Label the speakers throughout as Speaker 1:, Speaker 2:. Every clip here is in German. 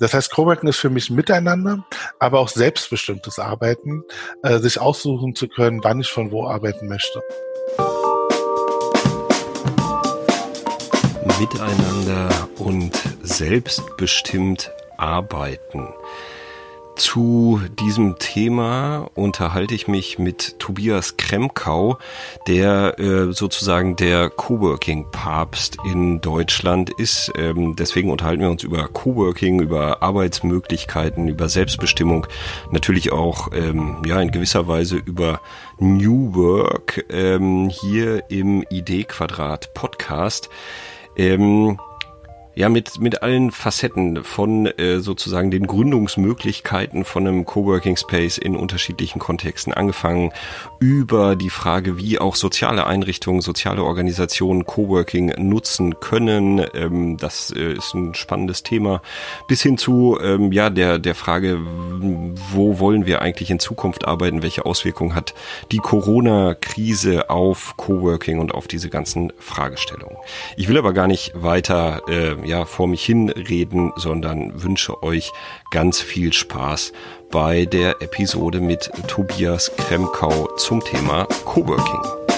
Speaker 1: Das heißt, Coworking ist für mich Miteinander, aber auch selbstbestimmtes Arbeiten, sich aussuchen zu können, wann ich von wo arbeiten möchte.
Speaker 2: Miteinander und selbstbestimmt arbeiten. Zu diesem Thema unterhalte ich mich mit Tobias Kremkau, der sozusagen der Coworking-Papst in Deutschland ist. Deswegen unterhalten wir uns über Coworking, über Arbeitsmöglichkeiten, über Selbstbestimmung, natürlich auch in gewisser Weise über New Work hier im Idee-Quadrat Podcast. Mit allen Facetten von sozusagen den Gründungsmöglichkeiten von einem Coworking Space in unterschiedlichen Kontexten, angefangen über die Frage, wie auch soziale Einrichtungen, soziale Organisationen Coworking nutzen können. Das ist ein spannendes Thema, bis hin zu der Frage, wo wollen wir eigentlich in Zukunft arbeiten, welche Auswirkungen hat die Corona-Krise auf Coworking und auf diese ganzen Fragestellungen. Ich will aber gar nicht weiter vor mich hinreden, sondern wünsche euch ganz viel Spaß bei der Episode mit Tobias Kremkau zum Thema Coworking.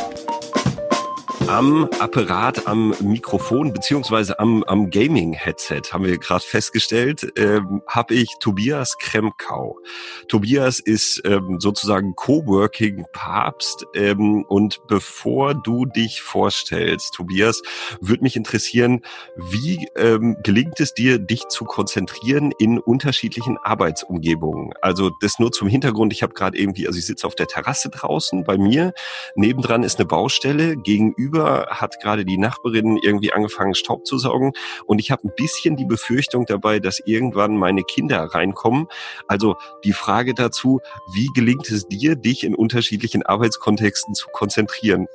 Speaker 2: Am Apparat, am Mikrofon beziehungsweise am Gaming-Headset haben wir gerade festgestellt, habe ich Tobias Kremkau. Tobias ist sozusagen Coworking-Papst und bevor du dich vorstellst, Tobias, würde mich interessieren, wie gelingt es dir, dich zu konzentrieren in unterschiedlichen Arbeitsumgebungen? Also das nur zum Hintergrund, ich sitze auf der Terrasse draußen bei mir, nebendran ist eine Baustelle, gegenüber hat gerade die Nachbarin irgendwie angefangen, Staub zu saugen und ich habe ein bisschen die Befürchtung dabei, dass irgendwann meine Kinder reinkommen. Also die Frage dazu, wie gelingt es dir, dich in unterschiedlichen Arbeitskontexten zu konzentrieren?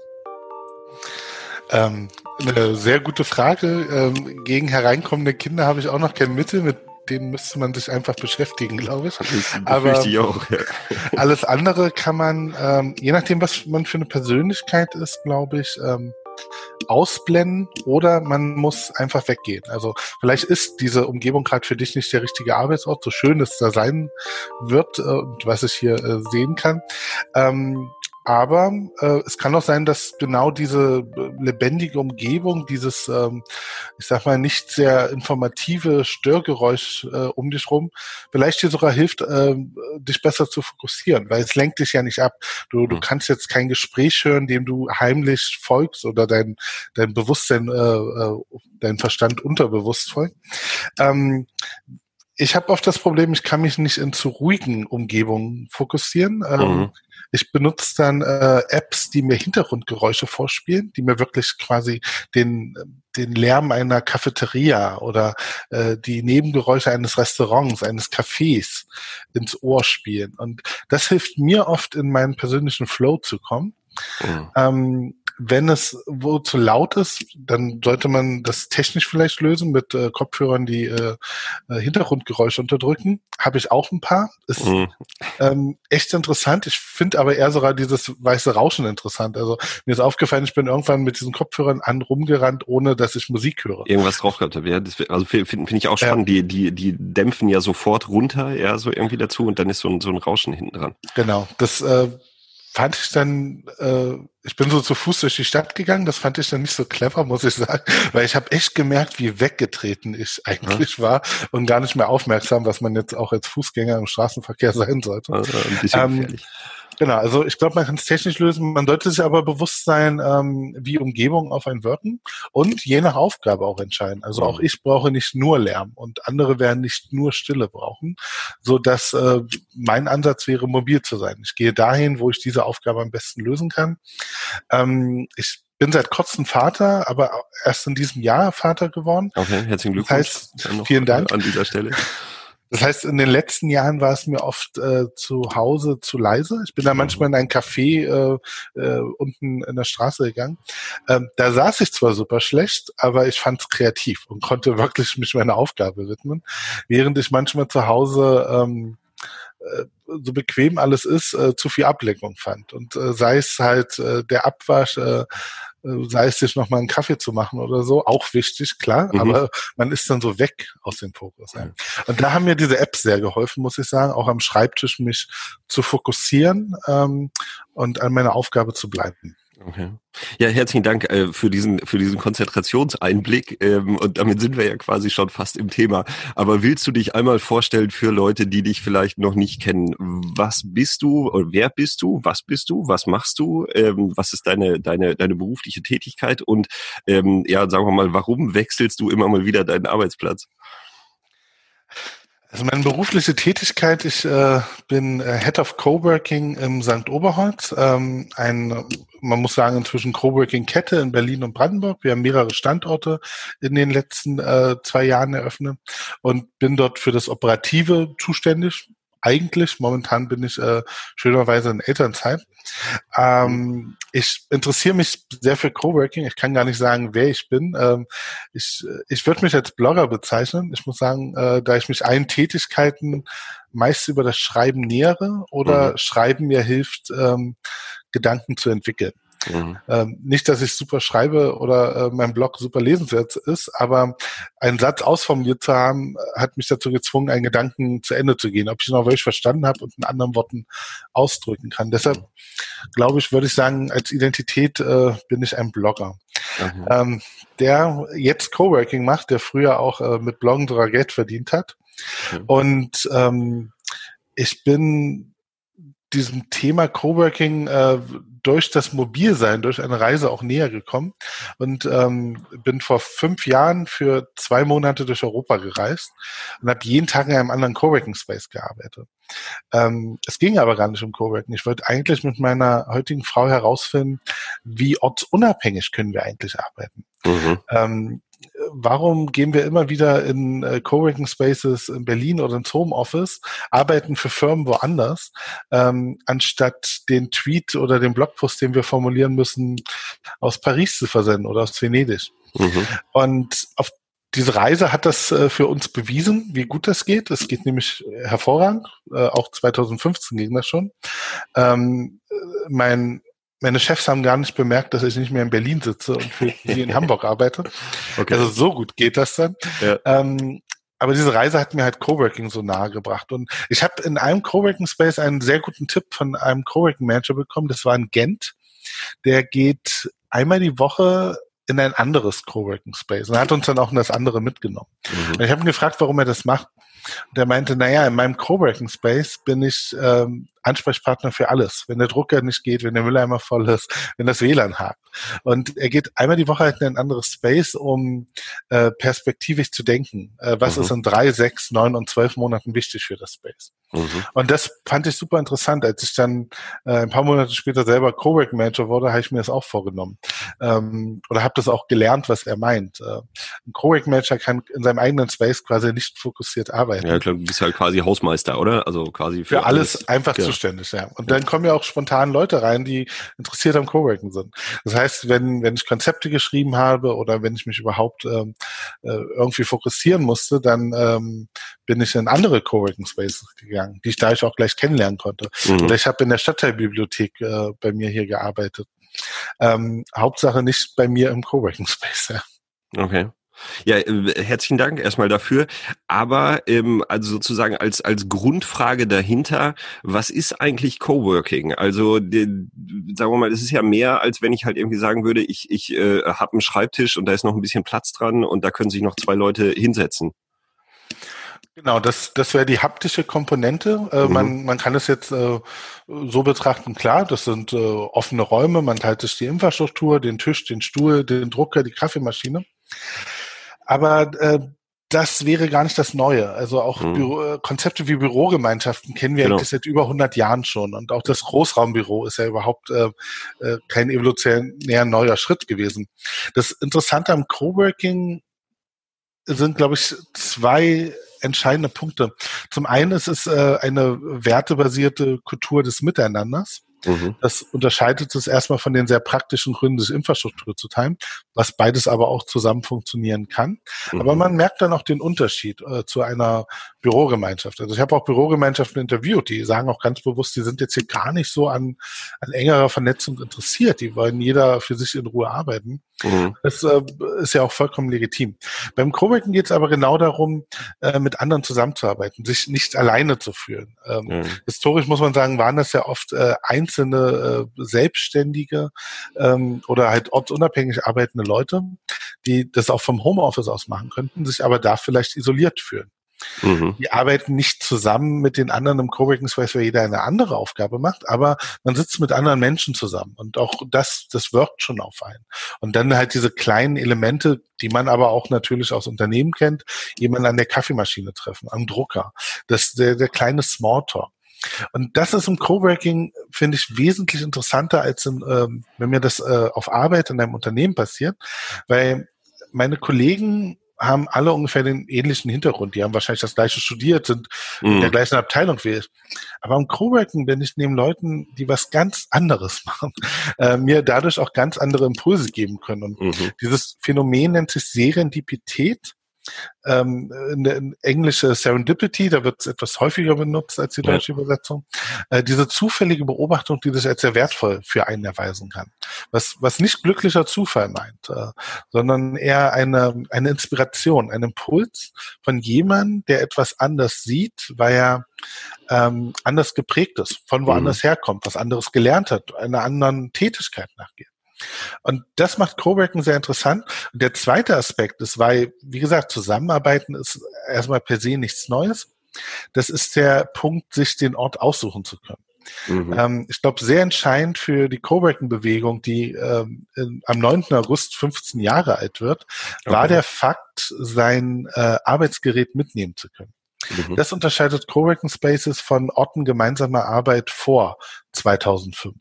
Speaker 1: Eine sehr gute Frage. Gegen hereinkommende Kinder habe ich auch noch kein Mittel, mit denen müsste man sich einfach beschäftigen, glaube ich.
Speaker 2: Das befürchte ich auch. Ja.
Speaker 1: Alles andere kann man, je nachdem, was man für eine Persönlichkeit ist, glaube ich, ausblenden oder man muss einfach weggehen. Also vielleicht ist diese Umgebung gerade für dich nicht der richtige Arbeitsort, so schön es da sein wird und was ich hier sehen kann. Aber es kann auch sein, dass genau diese lebendige Umgebung, dieses, nicht sehr informative Störgeräusch um dich rum, vielleicht dir sogar hilft, dich besser zu fokussieren, weil es lenkt dich ja nicht ab. Du kannst jetzt kein Gespräch hören, dem du heimlich folgst oder dein Bewusstsein, dein Verstand unterbewusst folgt. Ich habe oft das Problem, ich kann mich nicht in zu ruhigen Umgebungen fokussieren. Ich benutze dann Apps, die mir Hintergrundgeräusche vorspielen, die mir wirklich quasi den Lärm einer Cafeteria oder die Nebengeräusche eines Restaurants, eines Cafés ins Ohr spielen. Und das hilft mir oft, in meinen persönlichen Flow zu kommen. Wenn es wo zu laut ist, dann sollte man das technisch vielleicht lösen mit Kopfhörern, die Hintergrundgeräusche unterdrücken. Habe ich auch ein paar. Ist echt interessant. Ich finde aber eher sogar dieses weiße Rauschen interessant. Also mir ist aufgefallen, ich bin irgendwann mit diesen Kopfhörern rumgerannt, ohne dass ich Musik höre.
Speaker 2: Irgendwas drauf gehabt habe. Ja, finde ich auch spannend. Die dämpfen ja sofort runter, ja, so irgendwie dazu und dann ist so ein Rauschen hinten dran.
Speaker 1: Genau. Das fand ich dann, ich bin so zu Fuß durch die Stadt gegangen, das fand ich dann nicht so clever, muss ich sagen, weil ich habe echt gemerkt, wie weggetreten ich eigentlich war und gar nicht mehr aufmerksam, was man jetzt auch als Fußgänger im Straßenverkehr sein sollte.
Speaker 2: Also ein bisschen gefährlich.
Speaker 1: Genau, also ich glaube, man kann es technisch lösen, man sollte sich aber bewusst sein, wie Umgebungen auf einen wirken und je nach Aufgabe auch entscheiden. Also auch ich brauche nicht nur Lärm und andere werden nicht nur Stille brauchen, so dass mein Ansatz wäre, mobil zu sein. Ich gehe dahin, wo ich diese Aufgabe am besten lösen kann. Ich bin seit kurzem Vater, aber erst in diesem Jahr Vater geworden.
Speaker 2: Okay, herzlichen Glückwunsch.
Speaker 1: Das heißt, vielen Dank.
Speaker 2: An dieser Stelle.
Speaker 1: Das heißt, in den letzten Jahren war es mir oft zu Hause zu leise. Ich bin da manchmal in ein Café unten in der Straße gegangen. Da saß ich zwar super schlecht, aber ich fand es kreativ und konnte wirklich mich meiner Aufgabe widmen, während ich manchmal zu Hause so bequem alles ist, zu viel Ablenkung fand. Und sei es halt der Abwasch, sei es sich nochmal einen Kaffee zu machen oder so, auch wichtig, klar, aber man ist dann so weg aus dem Fokus. Ja. Und da haben mir diese Apps sehr geholfen, muss ich sagen, auch am Schreibtisch mich zu fokussieren und an meiner Aufgabe zu bleiben.
Speaker 2: Okay. Ja, herzlichen Dank für diesen Konzentrationseinblick und damit sind wir ja quasi schon fast im Thema. Aber willst du dich einmal vorstellen für Leute, die dich vielleicht noch nicht kennen? Was bist du oder wer bist du? Was bist du? Was machst du? Was ist deine berufliche Tätigkeit? Und ja, sagen wir mal, warum wechselst du immer mal wieder deinen Arbeitsplatz?
Speaker 1: Also meine berufliche Tätigkeit, ich bin Head of Coworking im St. Oberholz, man muss sagen, inzwischen Coworking-Kette in Berlin und Brandenburg. Wir haben mehrere Standorte in den letzten 2 Jahren eröffnet und bin dort für das Operative zuständig. Eigentlich, momentan bin ich schönerweise in Elternzeit. Ich interessiere mich sehr für Coworking. Ich kann gar nicht sagen, wer ich bin. Ich würde mich als Blogger bezeichnen. Ich muss sagen, da ich mich allen Tätigkeiten meist über das Schreiben nähere oder Schreiben mir hilft, Gedanken zu entwickeln. Nicht, dass ich super schreibe oder mein Blog super lesenswert ist, aber einen Satz ausformuliert zu haben, hat mich dazu gezwungen, einen Gedanken zu Ende zu gehen, ob ich ihn auch wirklich verstanden habe und in anderen Worten ausdrücken kann. Deshalb glaube ich, würde ich sagen, als Identität bin ich ein Blogger. Der jetzt Coworking macht, der früher auch mit Bloggen sogar Geld verdient hat. Und ich bin diesem Thema Coworking durch das Mobilsein, durch eine Reise auch näher gekommen und bin vor 5 Jahren für 2 Monate durch Europa gereist und habe jeden Tag in einem anderen Coworking Space gearbeitet. Es ging aber gar nicht um Coworking. Ich wollte eigentlich mit meiner heutigen Frau herausfinden, wie ortsunabhängig können wir eigentlich arbeiten. Warum gehen wir immer wieder in Coworking Spaces in Berlin oder ins Homeoffice, arbeiten für Firmen woanders, anstatt den Tweet oder den Blogpost, den wir formulieren müssen, aus Paris zu versenden oder aus Venedig. Und auf diese Reise hat das für uns bewiesen, wie gut das geht. Es geht nämlich hervorragend. Auch 2015 ging das schon. Meine Chefs haben gar nicht bemerkt, dass ich nicht mehr in Berlin sitze und für sie in Hamburg arbeite. Okay. Also so gut geht das dann. Ja. Aber diese Reise hat mir halt Coworking so nahe gebracht. Und ich habe in einem Coworking Space einen sehr guten Tipp von einem Coworking Manager bekommen. Das war in Gent. Der geht einmal die Woche in ein anderes Coworking Space und er hat uns dann auch in das andere mitgenommen. Und ich habe ihn gefragt, warum er das macht. Und er meinte, naja, in meinem Coworking Space bin ich Ansprechpartner für alles. Wenn der Drucker nicht geht, wenn der Mülleimer voll ist, wenn das WLAN hakt. Und er geht einmal die Woche halt in ein anderes Space, um perspektivisch zu denken. Was ist in 3, 6, 9 und 12 Monaten wichtig für das Space? Und das fand ich super interessant. Als ich dann ein paar Monate später selber Coworking Manager wurde, habe ich mir das auch vorgenommen. Oder habe das auch gelernt, was er meint. Ein Coworking Manager kann in seinem eigenen Space quasi nicht fokussiert arbeiten.
Speaker 2: Ja, klar, du bist halt quasi Hausmeister, oder? Also quasi
Speaker 1: für alles einfach zuständig, ja. Und dann kommen ja auch spontan Leute rein, die interessiert am Coworking sind. Das heißt, wenn ich Konzepte geschrieben habe oder wenn ich mich überhaupt irgendwie fokussieren musste, dann bin ich in andere Coworking Spaces gegangen, die ich dadurch auch gleich kennenlernen konnte. Oder ich habe in der Stadtteilbibliothek bei mir hier gearbeitet. Hauptsache nicht bei mir im Coworking Space, ja.
Speaker 2: Okay. Ja, herzlichen Dank erstmal dafür. Aber also sozusagen als Grundfrage dahinter, was ist eigentlich Coworking? Also sagen wir mal, es ist ja mehr, als wenn ich halt irgendwie sagen würde, ich habe einen Schreibtisch und da ist noch ein bisschen Platz dran und da können sich noch 2 Leute hinsetzen.
Speaker 1: Genau, das wäre die haptische Komponente. Man kann es jetzt so betrachten, klar, das sind offene Räume, man teilt sich die Infrastruktur, den Tisch, den Stuhl, den Drucker, die Kaffeemaschine. Aber das wäre gar nicht das Neue. Also auch Konzepte wie Bürogemeinschaften kennen wir eigentlich seit über 100 Jahren schon. Und auch das Großraumbüro ist ja überhaupt kein evolutionär neuer Schritt gewesen. Das Interessante am Coworking sind, glaube ich, 2 entscheidende Punkte. Zum einen ist es eine wertebasierte Kultur des Miteinanders. Das unterscheidet es erstmal von den sehr praktischen Gründen, sich Infrastruktur zu teilen, was beides aber auch zusammen funktionieren kann. Aber man merkt dann auch den Unterschied zu einer Bürogemeinschaft. Also ich habe auch Bürogemeinschaften interviewt, die sagen auch ganz bewusst, die sind jetzt hier gar nicht so an engerer Vernetzung interessiert. Die wollen jeder für sich in Ruhe arbeiten.
Speaker 2: Mhm.
Speaker 1: Das ist ja auch vollkommen legitim. Beim Coworking geht es aber genau darum, mit anderen zusammenzuarbeiten, sich nicht alleine zu fühlen. Historisch muss man sagen, waren das ja oft einzelne Selbstständige oder halt ortsunabhängig arbeitende Leute, die das auch vom Homeoffice aus machen könnten, sich aber da vielleicht isoliert fühlen.
Speaker 2: Mhm.
Speaker 1: Die arbeiten nicht zusammen mit den anderen im Coworking Space, weil jeder eine andere Aufgabe macht, aber man sitzt mit anderen Menschen zusammen und auch das wirkt schon auf einen. Und dann halt diese kleinen Elemente, die man aber auch natürlich aus Unternehmen kennt, jemanden an der Kaffeemaschine treffen, am Drucker, der kleine Smalltalk. Und das ist im Coworking, finde ich, wesentlich interessanter als wenn mir das auf Arbeit in einem Unternehmen passiert, weil meine Kollegen haben alle ungefähr den ähnlichen Hintergrund. Die haben wahrscheinlich das Gleiche studiert, sind in der gleichen Abteilung wie ich. Aber im Coworking bin ich neben Leuten, die was ganz anderes machen, mir dadurch auch ganz andere Impulse geben können. Und dieses Phänomen nennt sich Serendipität. In englische Serendipity, da wird es etwas häufiger benutzt als die deutsche Übersetzung. Diese zufällige Beobachtung, die sich als sehr wertvoll für einen erweisen kann. Was nicht glücklicher Zufall meint, sondern eher eine Inspiration, ein Impuls von jemandem, der etwas anders sieht, weil er anders geprägt ist, von woanders herkommt, was anderes gelernt hat, einer anderen Tätigkeit nachgeht. Und das macht Coworking sehr interessant. Und der zweite Aspekt ist, weil, wie gesagt, Zusammenarbeiten ist erstmal per se nichts Neues. Das ist der Punkt, sich den Ort aussuchen zu können. Ich glaube, sehr entscheidend für die Coworking-Bewegung, die am 9. August 15 Jahre alt wird, war der Fakt, sein Arbeitsgerät mitnehmen zu können. Das unterscheidet Coworking Spaces von Orten gemeinsamer Arbeit vor 2005.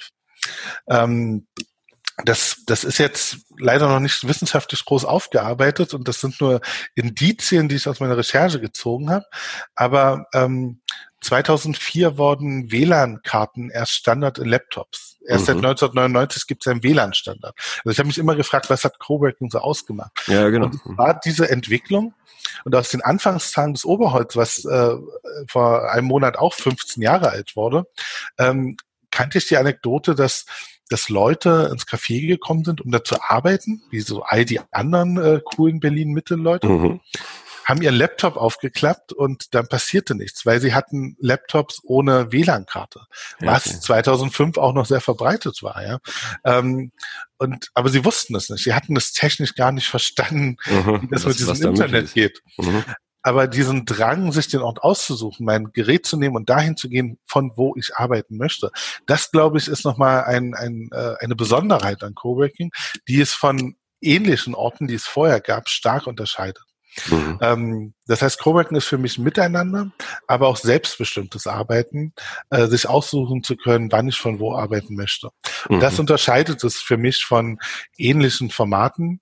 Speaker 1: Das ist jetzt leider noch nicht wissenschaftlich groß aufgearbeitet und das sind nur Indizien, die ich aus meiner Recherche gezogen habe. Aber 2004 wurden WLAN-Karten erst Standard in Laptops. Erst seit 1999 gibt es einen WLAN-Standard. Also ich habe mich immer gefragt, was hat Coworking so ausgemacht?
Speaker 2: Ja, genau.
Speaker 1: Und es war diese Entwicklung. Und aus den Anfangstagen des Oberholz, was vor einem Monat auch 15 Jahre alt wurde, kannte ich die Anekdote, dass Leute ins Café gekommen sind, um da zu arbeiten, wie so all die anderen coolen Berlin-Mitte-Leute, haben ihren Laptop aufgeklappt und dann passierte nichts, weil sie hatten Laptops ohne WLAN-Karte, was 2005 auch noch sehr verbreitet war. Ja. Aber sie wussten es nicht. Sie hatten es technisch gar nicht verstanden, wie das mit diesem Internet geht. Aber diesen Drang, sich den Ort auszusuchen, mein Gerät zu nehmen und dahin zu gehen, von wo ich arbeiten möchte, das, glaube ich, ist nochmal eine Besonderheit an Coworking, die es von ähnlichen Orten, die es vorher gab, stark unterscheidet. Das heißt, Coworking ist für mich Miteinander, aber auch selbstbestimmtes Arbeiten, sich aussuchen zu können, wann ich von wo arbeiten möchte. Und das unterscheidet es für mich von ähnlichen Formaten.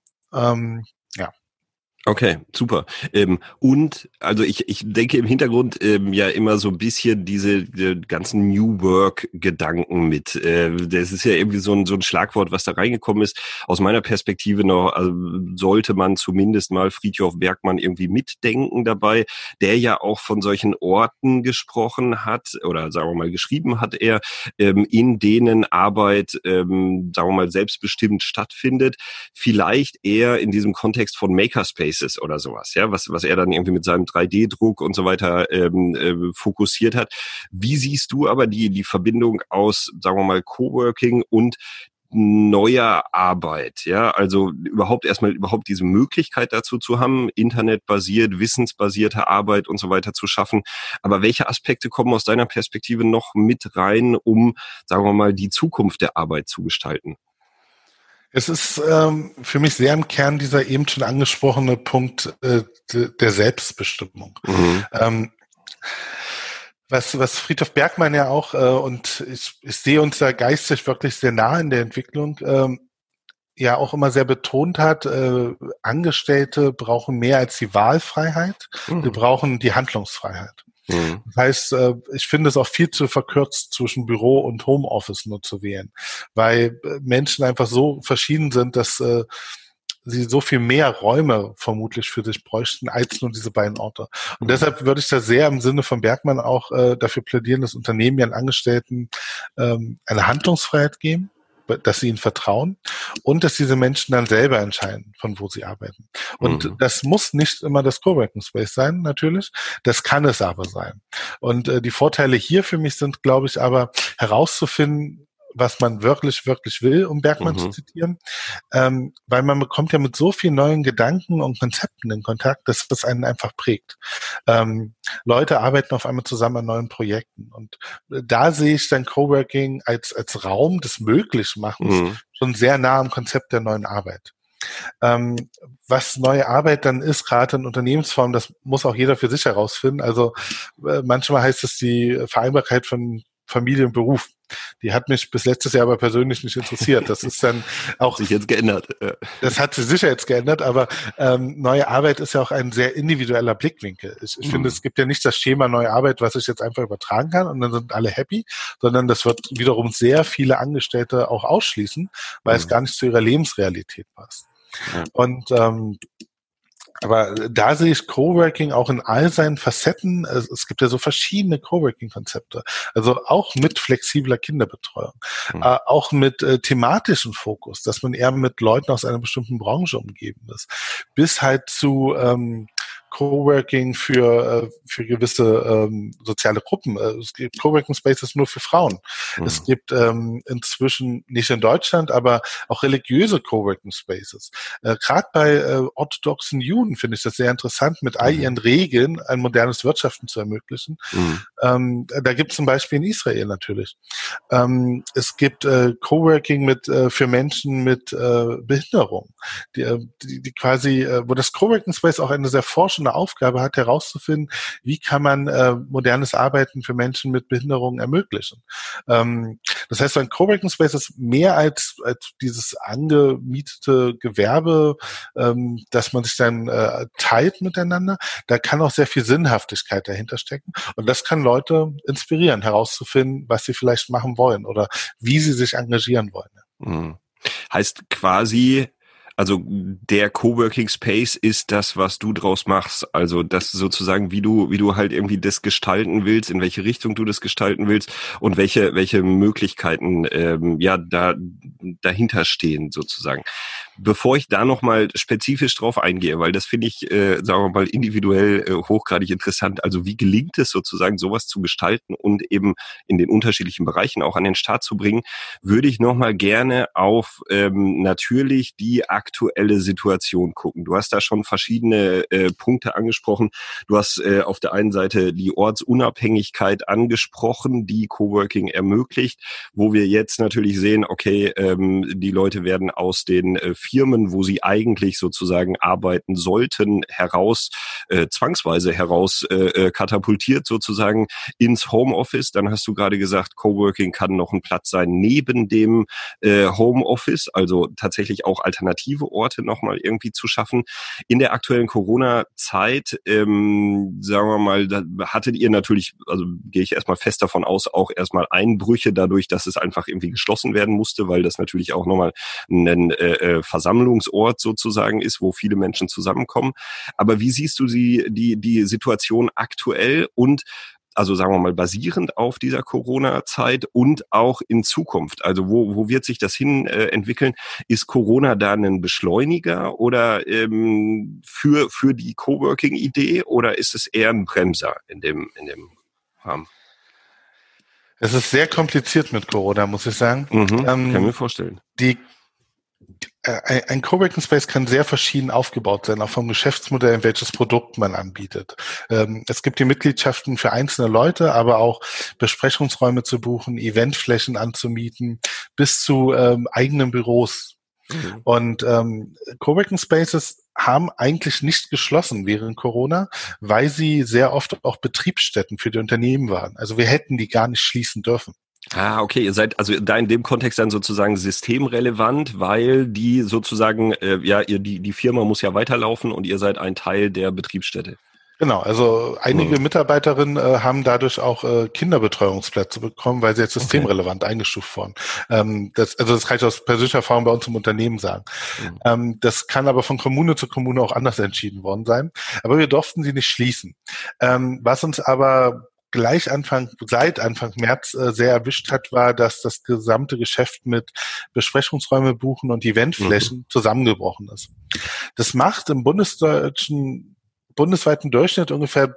Speaker 2: Okay, super. Und also ich denke im Hintergrund ja immer so ein bisschen diese ganzen New Work-Gedanken mit. Das ist ja irgendwie so ein Schlagwort, was da reingekommen ist. Aus meiner Perspektive noch sollte man zumindest mal Frithjof Bergmann irgendwie mitdenken dabei, der ja auch von solchen Orten gesprochen hat oder sagen wir mal geschrieben hat er, in denen Arbeit, sagen wir mal, selbstbestimmt stattfindet. Vielleicht eher in diesem Kontext von Makerspace oder sowas, ja, was er dann irgendwie mit seinem 3D-Druck und so weiter fokussiert hat. Wie siehst du aber die Verbindung aus, sagen wir mal, Coworking und neuer Arbeit, ja, also überhaupt diese Möglichkeit dazu zu haben, internetbasiert, wissensbasierte Arbeit und so weiter zu schaffen. Aber welche Aspekte kommen aus deiner Perspektive noch mit rein, um, sagen wir mal, die Zukunft der Arbeit zu gestalten?
Speaker 1: Es ist für mich sehr im Kern dieser eben schon angesprochene Punkt der Selbstbestimmung. Was Frithjof Bergmann ja auch, und ich sehe uns da geistig wirklich sehr nah in der Entwicklung, ja auch immer sehr betont hat, Angestellte brauchen mehr als die Wahlfreiheit, sie brauchen die Handlungsfreiheit. Das heißt, ich finde es auch viel zu verkürzt, zwischen Büro und Homeoffice nur zu wählen, weil Menschen einfach so verschieden sind, dass sie so viel mehr Räume vermutlich für sich bräuchten als nur diese beiden Orte. Und deshalb würde ich da sehr im Sinne von Bergmann auch dafür plädieren, dass Unternehmen ihren Angestellten eine Handlungsfreiheit geben, dass sie ihnen vertrauen und dass diese Menschen dann selber entscheiden, von wo sie arbeiten. Und das muss nicht immer das Coworking Space sein, natürlich. Das kann es aber sein. Und die Vorteile hier für mich sind, glaube ich, aber herauszufinden, was man wirklich, wirklich will, um Bergmann zu zitieren, weil man bekommt ja mit so vielen neuen Gedanken und Konzepten in Kontakt, dass das einen einfach prägt. Leute arbeiten auf einmal zusammen an neuen Projekten und da sehe ich dann Coworking als Raum des Möglichmachens schon sehr nah am Konzept der neuen Arbeit. Was neue Arbeit dann ist, gerade in Unternehmensform, das muss auch jeder für sich herausfinden. Also manchmal heißt es die Vereinbarkeit von Familie und Beruf. Die hat mich bis letztes Jahr aber persönlich nicht interessiert. Das ist dann auch...
Speaker 2: Hat sich jetzt geändert.
Speaker 1: Das hat sich sicher jetzt geändert, aber neue Arbeit ist ja auch ein sehr individueller Blickwinkel. Ich finde, es gibt ja nicht das Schema neue Arbeit, was ich jetzt einfach übertragen kann und dann sind alle happy, sondern das wird wiederum sehr viele Angestellte auch ausschließen, weil es gar nicht zu ihrer Lebensrealität passt. Und aber da sehe ich Coworking auch in all seinen Facetten. Es gibt ja so verschiedene Coworking-Konzepte. Also auch mit flexibler Kinderbetreuung, auch mit thematischem Fokus, dass man eher mit Leuten aus einer bestimmten Branche umgeben ist, bis halt zu Coworking für gewisse soziale Gruppen. Es gibt Coworking Spaces nur für Frauen. Es gibt inzwischen nicht in Deutschland, aber auch religiöse Coworking Spaces. Gerade bei orthodoxen Juden finde ich das sehr interessant, mit all ihren Regeln ein modernes Wirtschaften zu ermöglichen. Da gibt es zum Beispiel in Israel natürlich. Es gibt Coworking für Menschen mit Behinderung, die quasi, wo das Coworking Space auch eine sehr forschende Aufgabe hat, herauszufinden, wie kann man modernes Arbeiten für Menschen mit Behinderungen ermöglichen. Das heißt, ein Coworking Space ist mehr als dieses angemietete Gewerbe, dass man sich dann teilt miteinander. Da kann auch sehr viel Sinnhaftigkeit dahinter stecken. Und das kann Leute inspirieren, herauszufinden, was sie vielleicht machen wollen oder wie sie sich engagieren wollen.
Speaker 2: Heißt quasi, also der Coworking Space ist das, was du draus machst. Also das sozusagen, wie du halt irgendwie das gestalten willst, in welche Richtung du das gestalten willst und welche Möglichkeiten dahinter stehen sozusagen. Bevor ich da nochmal spezifisch drauf eingehe, weil das finde ich, sagen wir mal, individuell hochgradig interessant. Also wie gelingt es sozusagen, sowas zu gestalten und eben in den unterschiedlichen Bereichen auch an den Start zu bringen, würde ich nochmal gerne auf natürlich die aktuelle Situation gucken. Du hast da schon verschiedene Punkte angesprochen. Du hast auf der einen Seite die Ortsunabhängigkeit angesprochen, die Coworking ermöglicht, wo wir jetzt natürlich sehen, okay, die Leute werden aus den Firmen, wo sie eigentlich sozusagen arbeiten sollten, zwangsweise heraus katapultiert sozusagen ins Homeoffice. Dann hast du gerade gesagt, Coworking kann noch ein Platz sein neben dem Homeoffice, also tatsächlich auch alternative Orte nochmal irgendwie zu schaffen. In der aktuellen Corona-Zeit, sagen wir mal, da hattet ihr natürlich, also gehe ich erstmal fest davon aus, auch erstmal Einbrüche dadurch, dass es einfach irgendwie geschlossen werden musste, weil das natürlich auch nochmal ein Versammlungsort sozusagen ist, wo viele Menschen zusammenkommen. Aber wie siehst du die Situation aktuell und also sagen wir mal basierend auf dieser Corona-Zeit und auch in Zukunft? Also wo wird sich das hin entwickeln? Ist Corona da ein Beschleuniger oder für die Coworking-Idee oder ist es eher ein Bremser in dem Rahmen?
Speaker 1: Es ist sehr kompliziert mit Corona, muss ich sagen.
Speaker 2: Kann mir vorstellen.
Speaker 1: Ein Coworking Space kann sehr verschieden aufgebaut sein, auch vom Geschäftsmodell, in welches Produkt man anbietet. Es gibt die Mitgliedschaften für einzelne Leute, aber auch Besprechungsräume zu buchen, Eventflächen anzumieten, bis zu eigenen Büros. Und Coworking Spaces haben eigentlich nicht geschlossen während Corona, weil sie sehr oft auch Betriebsstätten für die Unternehmen waren. Also wir hätten die gar nicht schließen dürfen.
Speaker 2: Ah, okay, ihr seid also da in dem Kontext dann sozusagen systemrelevant, weil die sozusagen, die Firma muss ja weiterlaufen und ihr seid ein Teil der Betriebsstätte.
Speaker 1: Genau, also einige Mitarbeiterinnen haben dadurch auch Kinderbetreuungsplätze bekommen, weil sie jetzt systemrelevant eingestuft wurden. Das kann ich aus persönlicher Erfahrung bei uns im Unternehmen sagen. Das kann aber von Kommune zu Kommune auch anders entschieden worden sein. Aber wir durften sie nicht schließen. Was uns aber seit Anfang März sehr erwischt hat, war, dass das gesamte Geschäft mit Besprechungsräume buchen und Eventflächen zusammengebrochen ist. Das macht im bundesweiten Durchschnitt ungefähr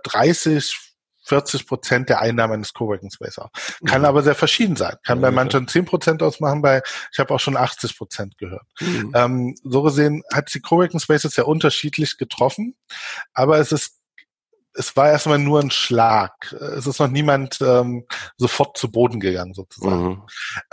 Speaker 1: 30-40% der Einnahmen eines Coworking Space aus. Kann aber sehr verschieden sein. Kann bei manchen 10% ausmachen, ich habe auch schon 80% gehört. So gesehen hat die Coworking Spaces sehr unterschiedlich getroffen, aber es war erstmal nur ein Schlag. Es ist noch niemand sofort zu Boden gegangen, sozusagen.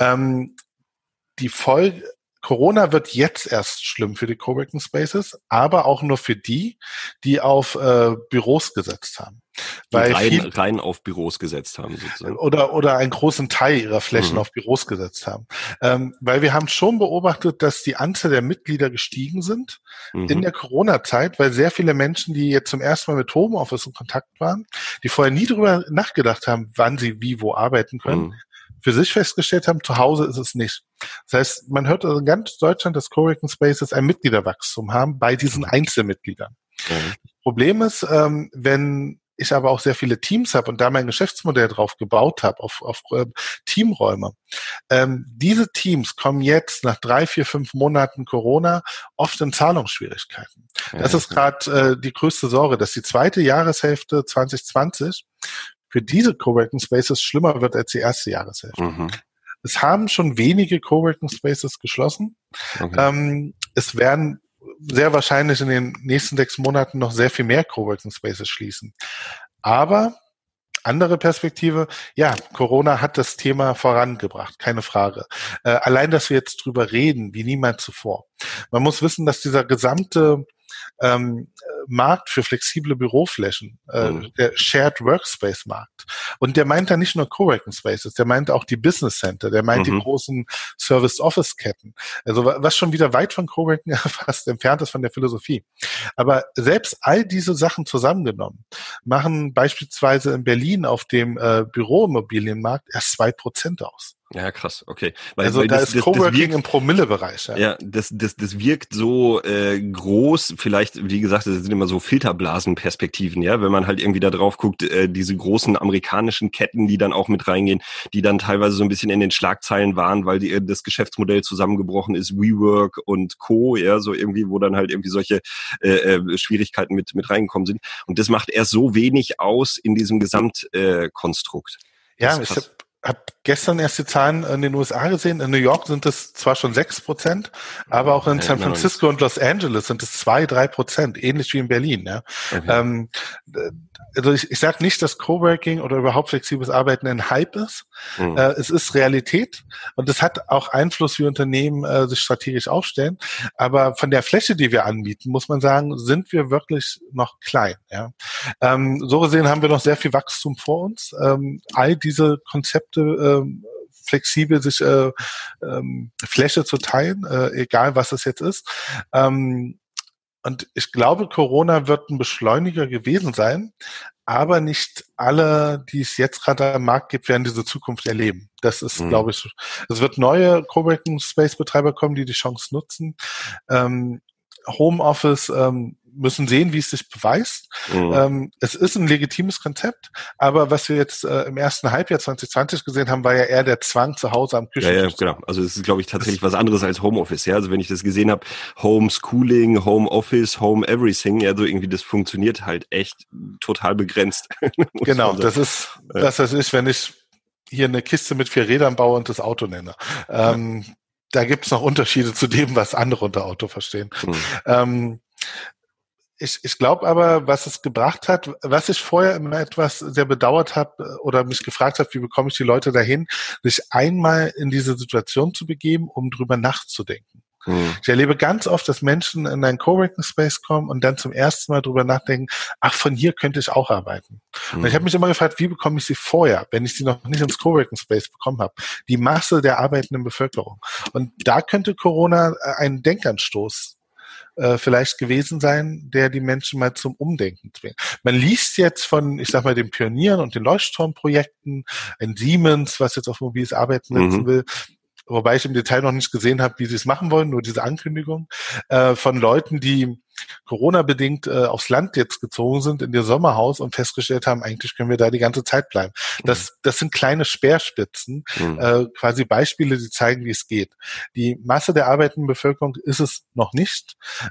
Speaker 1: Die Folge Corona wird jetzt erst schlimm für die Coworking Spaces, aber auch nur für die auf Büros gesetzt haben.
Speaker 2: Weil rein auf Büros gesetzt haben, sozusagen.
Speaker 1: Oder einen großen Teil ihrer Flächen auf Büros gesetzt haben. Weil wir haben schon beobachtet, dass die Anzahl der Mitglieder gestiegen sind in der Corona-Zeit, weil sehr viele Menschen, die jetzt zum ersten Mal mit Homeoffice in Kontakt waren, die vorher nie darüber nachgedacht haben, wann sie wie wo arbeiten können, für sich festgestellt haben, zu Hause ist es nicht. Das heißt, man hört also in ganz Deutschland, dass Coworking Spaces ein Mitgliederwachstum haben bei diesen Einzelmitgliedern. Das Problem ist, wenn ich aber auch sehr viele Teams habe und da mein Geschäftsmodell drauf gebaut habe, auf Teamräume. Diese Teams kommen jetzt nach 3, 4, 5 Monaten Corona oft in Zahlungsschwierigkeiten. Das ist gerade die größte Sorge, dass die zweite Jahreshälfte 2020 für diese Coworking Spaces schlimmer wird als die erste Jahreshälfte. Es haben schon wenige Coworking Spaces geschlossen. Es werden sehr wahrscheinlich in den nächsten 6 Monaten noch sehr viel mehr Coworking Spaces schließen. Aber andere Perspektive, ja, Corona hat das Thema vorangebracht, keine Frage. Allein, dass wir jetzt drüber reden, wie niemals zuvor. Man muss wissen, dass dieser gesamte Markt für flexible Büroflächen, der Shared Workspace Markt. Und der meint da nicht nur Coworking Spaces, der meint auch die Business Center, der meint die großen Service Office Ketten. Also was schon wieder weit von Coworking fast entfernt ist von der Philosophie. Aber selbst all diese Sachen zusammengenommen machen beispielsweise in Berlin auf dem Büroimmobilienmarkt erst 2% aus.
Speaker 2: Ja, krass, okay.
Speaker 1: Weil da ist Coworking im Promillebereich.
Speaker 2: Ja, das wirkt so groß, vielleicht, wie gesagt, das sind immer so Filterblasenperspektiven, ja, wenn man halt irgendwie da drauf guckt, diese großen amerikanischen Ketten, die dann auch mit reingehen, die dann teilweise so ein bisschen in den Schlagzeilen waren, weil das Geschäftsmodell zusammengebrochen ist, WeWork und Co., ja, so irgendwie, wo dann halt irgendwie solche Schwierigkeiten mit reingekommen sind. Und das macht erst so wenig aus in diesem Gesamtkonstrukt.
Speaker 1: Ja, ich habe gestern erst die Zahlen in den USA gesehen. In New York sind es zwar schon 6%, aber auch in San Francisco und Los Angeles sind es 2-3%, ähnlich wie in Berlin. Ja. Okay. Also ich sage nicht, dass Coworking oder überhaupt flexibles Arbeiten ein Hype ist. Es ist Realität und es hat auch Einfluss, wie Unternehmen sich strategisch aufstellen. Aber von der Fläche, die wir anbieten, muss man sagen, sind wir wirklich noch klein. Ja. So gesehen haben wir noch sehr viel Wachstum vor uns. All diese Konzepte flexibel sich Fläche zu teilen, egal was es jetzt ist. Und ich glaube, Corona wird ein Beschleuniger gewesen sein, aber nicht alle, die es jetzt gerade am Markt gibt, werden diese Zukunft erleben. Das ist, glaube ich, es wird neue Coworking-Space-Betreiber kommen, die Chance nutzen. Homeoffice müssen sehen, wie es sich beweist. Es ist ein legitimes Konzept, aber was wir jetzt im ersten Halbjahr 2020 gesehen haben, war ja eher der Zwang zu Hause am Küchentisch.
Speaker 2: Ja, genau. Also es ist, glaube ich, tatsächlich was anderes als Homeoffice. Ja, also wenn ich das gesehen habe, Homeschooling, Homeoffice, Home Everything, ja, so irgendwie, das funktioniert halt echt total begrenzt.
Speaker 1: Genau, das ist, was ist, wenn ich hier eine Kiste mit 4 Rädern baue und das Auto nenne. Da gibt's noch Unterschiede zu dem, was andere unter Auto verstehen. Ich glaube aber, was es gebracht hat, was ich vorher immer etwas sehr bedauert habe oder mich gefragt habe, wie bekomme ich die Leute dahin, sich einmal in diese Situation zu begeben, um drüber nachzudenken. Ich erlebe ganz oft, dass Menschen in einen Coworking Space kommen und dann zum ersten Mal drüber nachdenken, ach, von hier könnte ich auch arbeiten. Und ich habe mich immer gefragt, wie bekomme ich sie vorher, wenn ich sie noch nicht ins Coworking Space bekommen habe? Die Masse der arbeitenden Bevölkerung. Und da könnte Corona einen Denkanstoß vielleicht gewesen sein, der die Menschen mal zum Umdenken zwingt. Man liest jetzt von, ich sag mal, den Pionieren und den Leuchtturmprojekten, ein Siemens, was jetzt auf mobiles Arbeiten setzen will, wobei ich im Detail noch nicht gesehen habe, wie sie es machen wollen, nur diese Ankündigung, von Leuten, die Corona-bedingt aufs Land jetzt gezogen sind, in ihr Sommerhaus und festgestellt haben, eigentlich können wir da die ganze Zeit bleiben. Das sind kleine Speerspitzen, quasi Beispiele, die zeigen, wie es geht. Die Masse der arbeitenden Bevölkerung ist es noch nicht.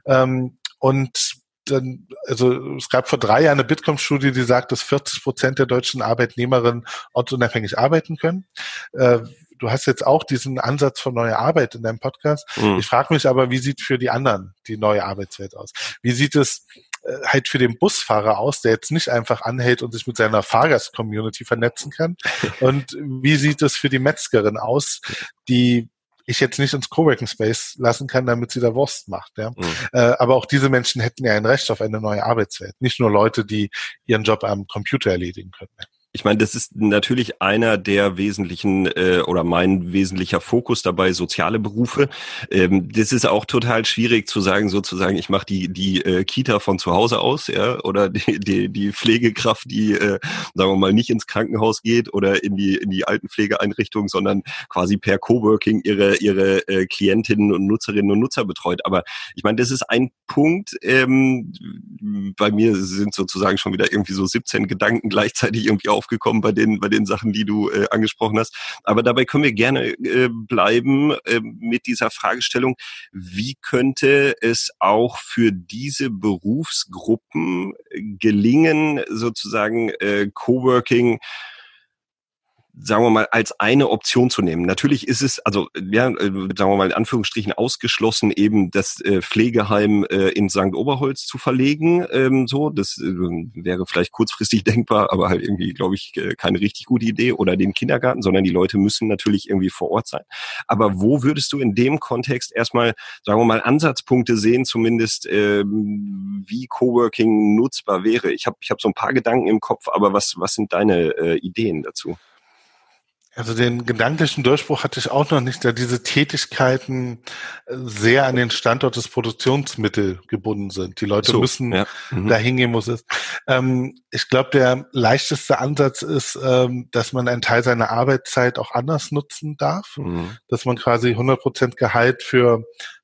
Speaker 1: Und dann, also es gab vor 3 Jahren eine Bitkom-Studie, die sagt, dass 40% der deutschen Arbeitnehmerinnen ortsunabhängig arbeiten können. Du hast jetzt auch diesen Ansatz von neuer Arbeit in deinem Podcast. Ich frage mich aber, wie sieht für die anderen die neue Arbeitswelt aus? Wie sieht es halt für den Busfahrer aus, der jetzt nicht einfach anhält und sich mit seiner Fahrgast-Community vernetzen kann? Und wie sieht es für die Metzgerin aus, die ich jetzt nicht ins Coworking Space lassen kann, damit sie da Wurst macht. Ja? Aber auch diese Menschen hätten ja ein Recht auf eine neue Arbeitswelt. Nicht nur Leute, die ihren Job am Computer erledigen können.
Speaker 2: Ich meine, das ist natürlich einer der wesentlichen oder mein wesentlicher Fokus dabei, soziale Berufe. Das ist auch total schwierig zu sagen, sozusagen, ich mache die Kita von zu Hause aus, ja, oder die Pflegekraft, die sagen wir mal nicht ins Krankenhaus geht oder in die Altenpflegeeinrichtung, sondern quasi per Coworking ihre Klientinnen und Nutzerinnen und Nutzer betreut. Aber ich meine, das ist ein Punkt. Bei mir sind sozusagen schon wieder irgendwie so 17 Gedanken gleichzeitig irgendwie aufgekommen bei den Sachen, die du angesprochen hast. Aber dabei können wir gerne bleiben mit dieser Fragestellung, wie könnte es auch für diese Berufsgruppen gelingen, sozusagen Coworking, sagen wir mal, als eine Option zu nehmen. Natürlich ist es, also ja, sagen wir mal in Anführungsstrichen ausgeschlossen, eben das Pflegeheim in St. Oberholz zu verlegen. So, das wäre vielleicht kurzfristig denkbar, aber halt irgendwie, glaube ich, keine richtig gute Idee. Oder den Kindergarten, sondern die Leute müssen natürlich irgendwie vor Ort sein. Aber wo würdest du in dem Kontext erstmal, sagen wir mal, Ansatzpunkte sehen, zumindest wie Coworking nutzbar wäre? Ich hab so ein paar Gedanken im Kopf, aber was sind deine Ideen dazu?
Speaker 1: Also den gedanklichen Durchbruch hatte ich auch noch nicht, da diese Tätigkeiten sehr an den Standort des Produktionsmittels gebunden sind. Die Leute müssen da hingehen, wo es ist. Ich glaube, der leichteste Ansatz ist, dass man einen Teil seiner Arbeitszeit auch anders nutzen darf, dass man quasi 100% Gehalt für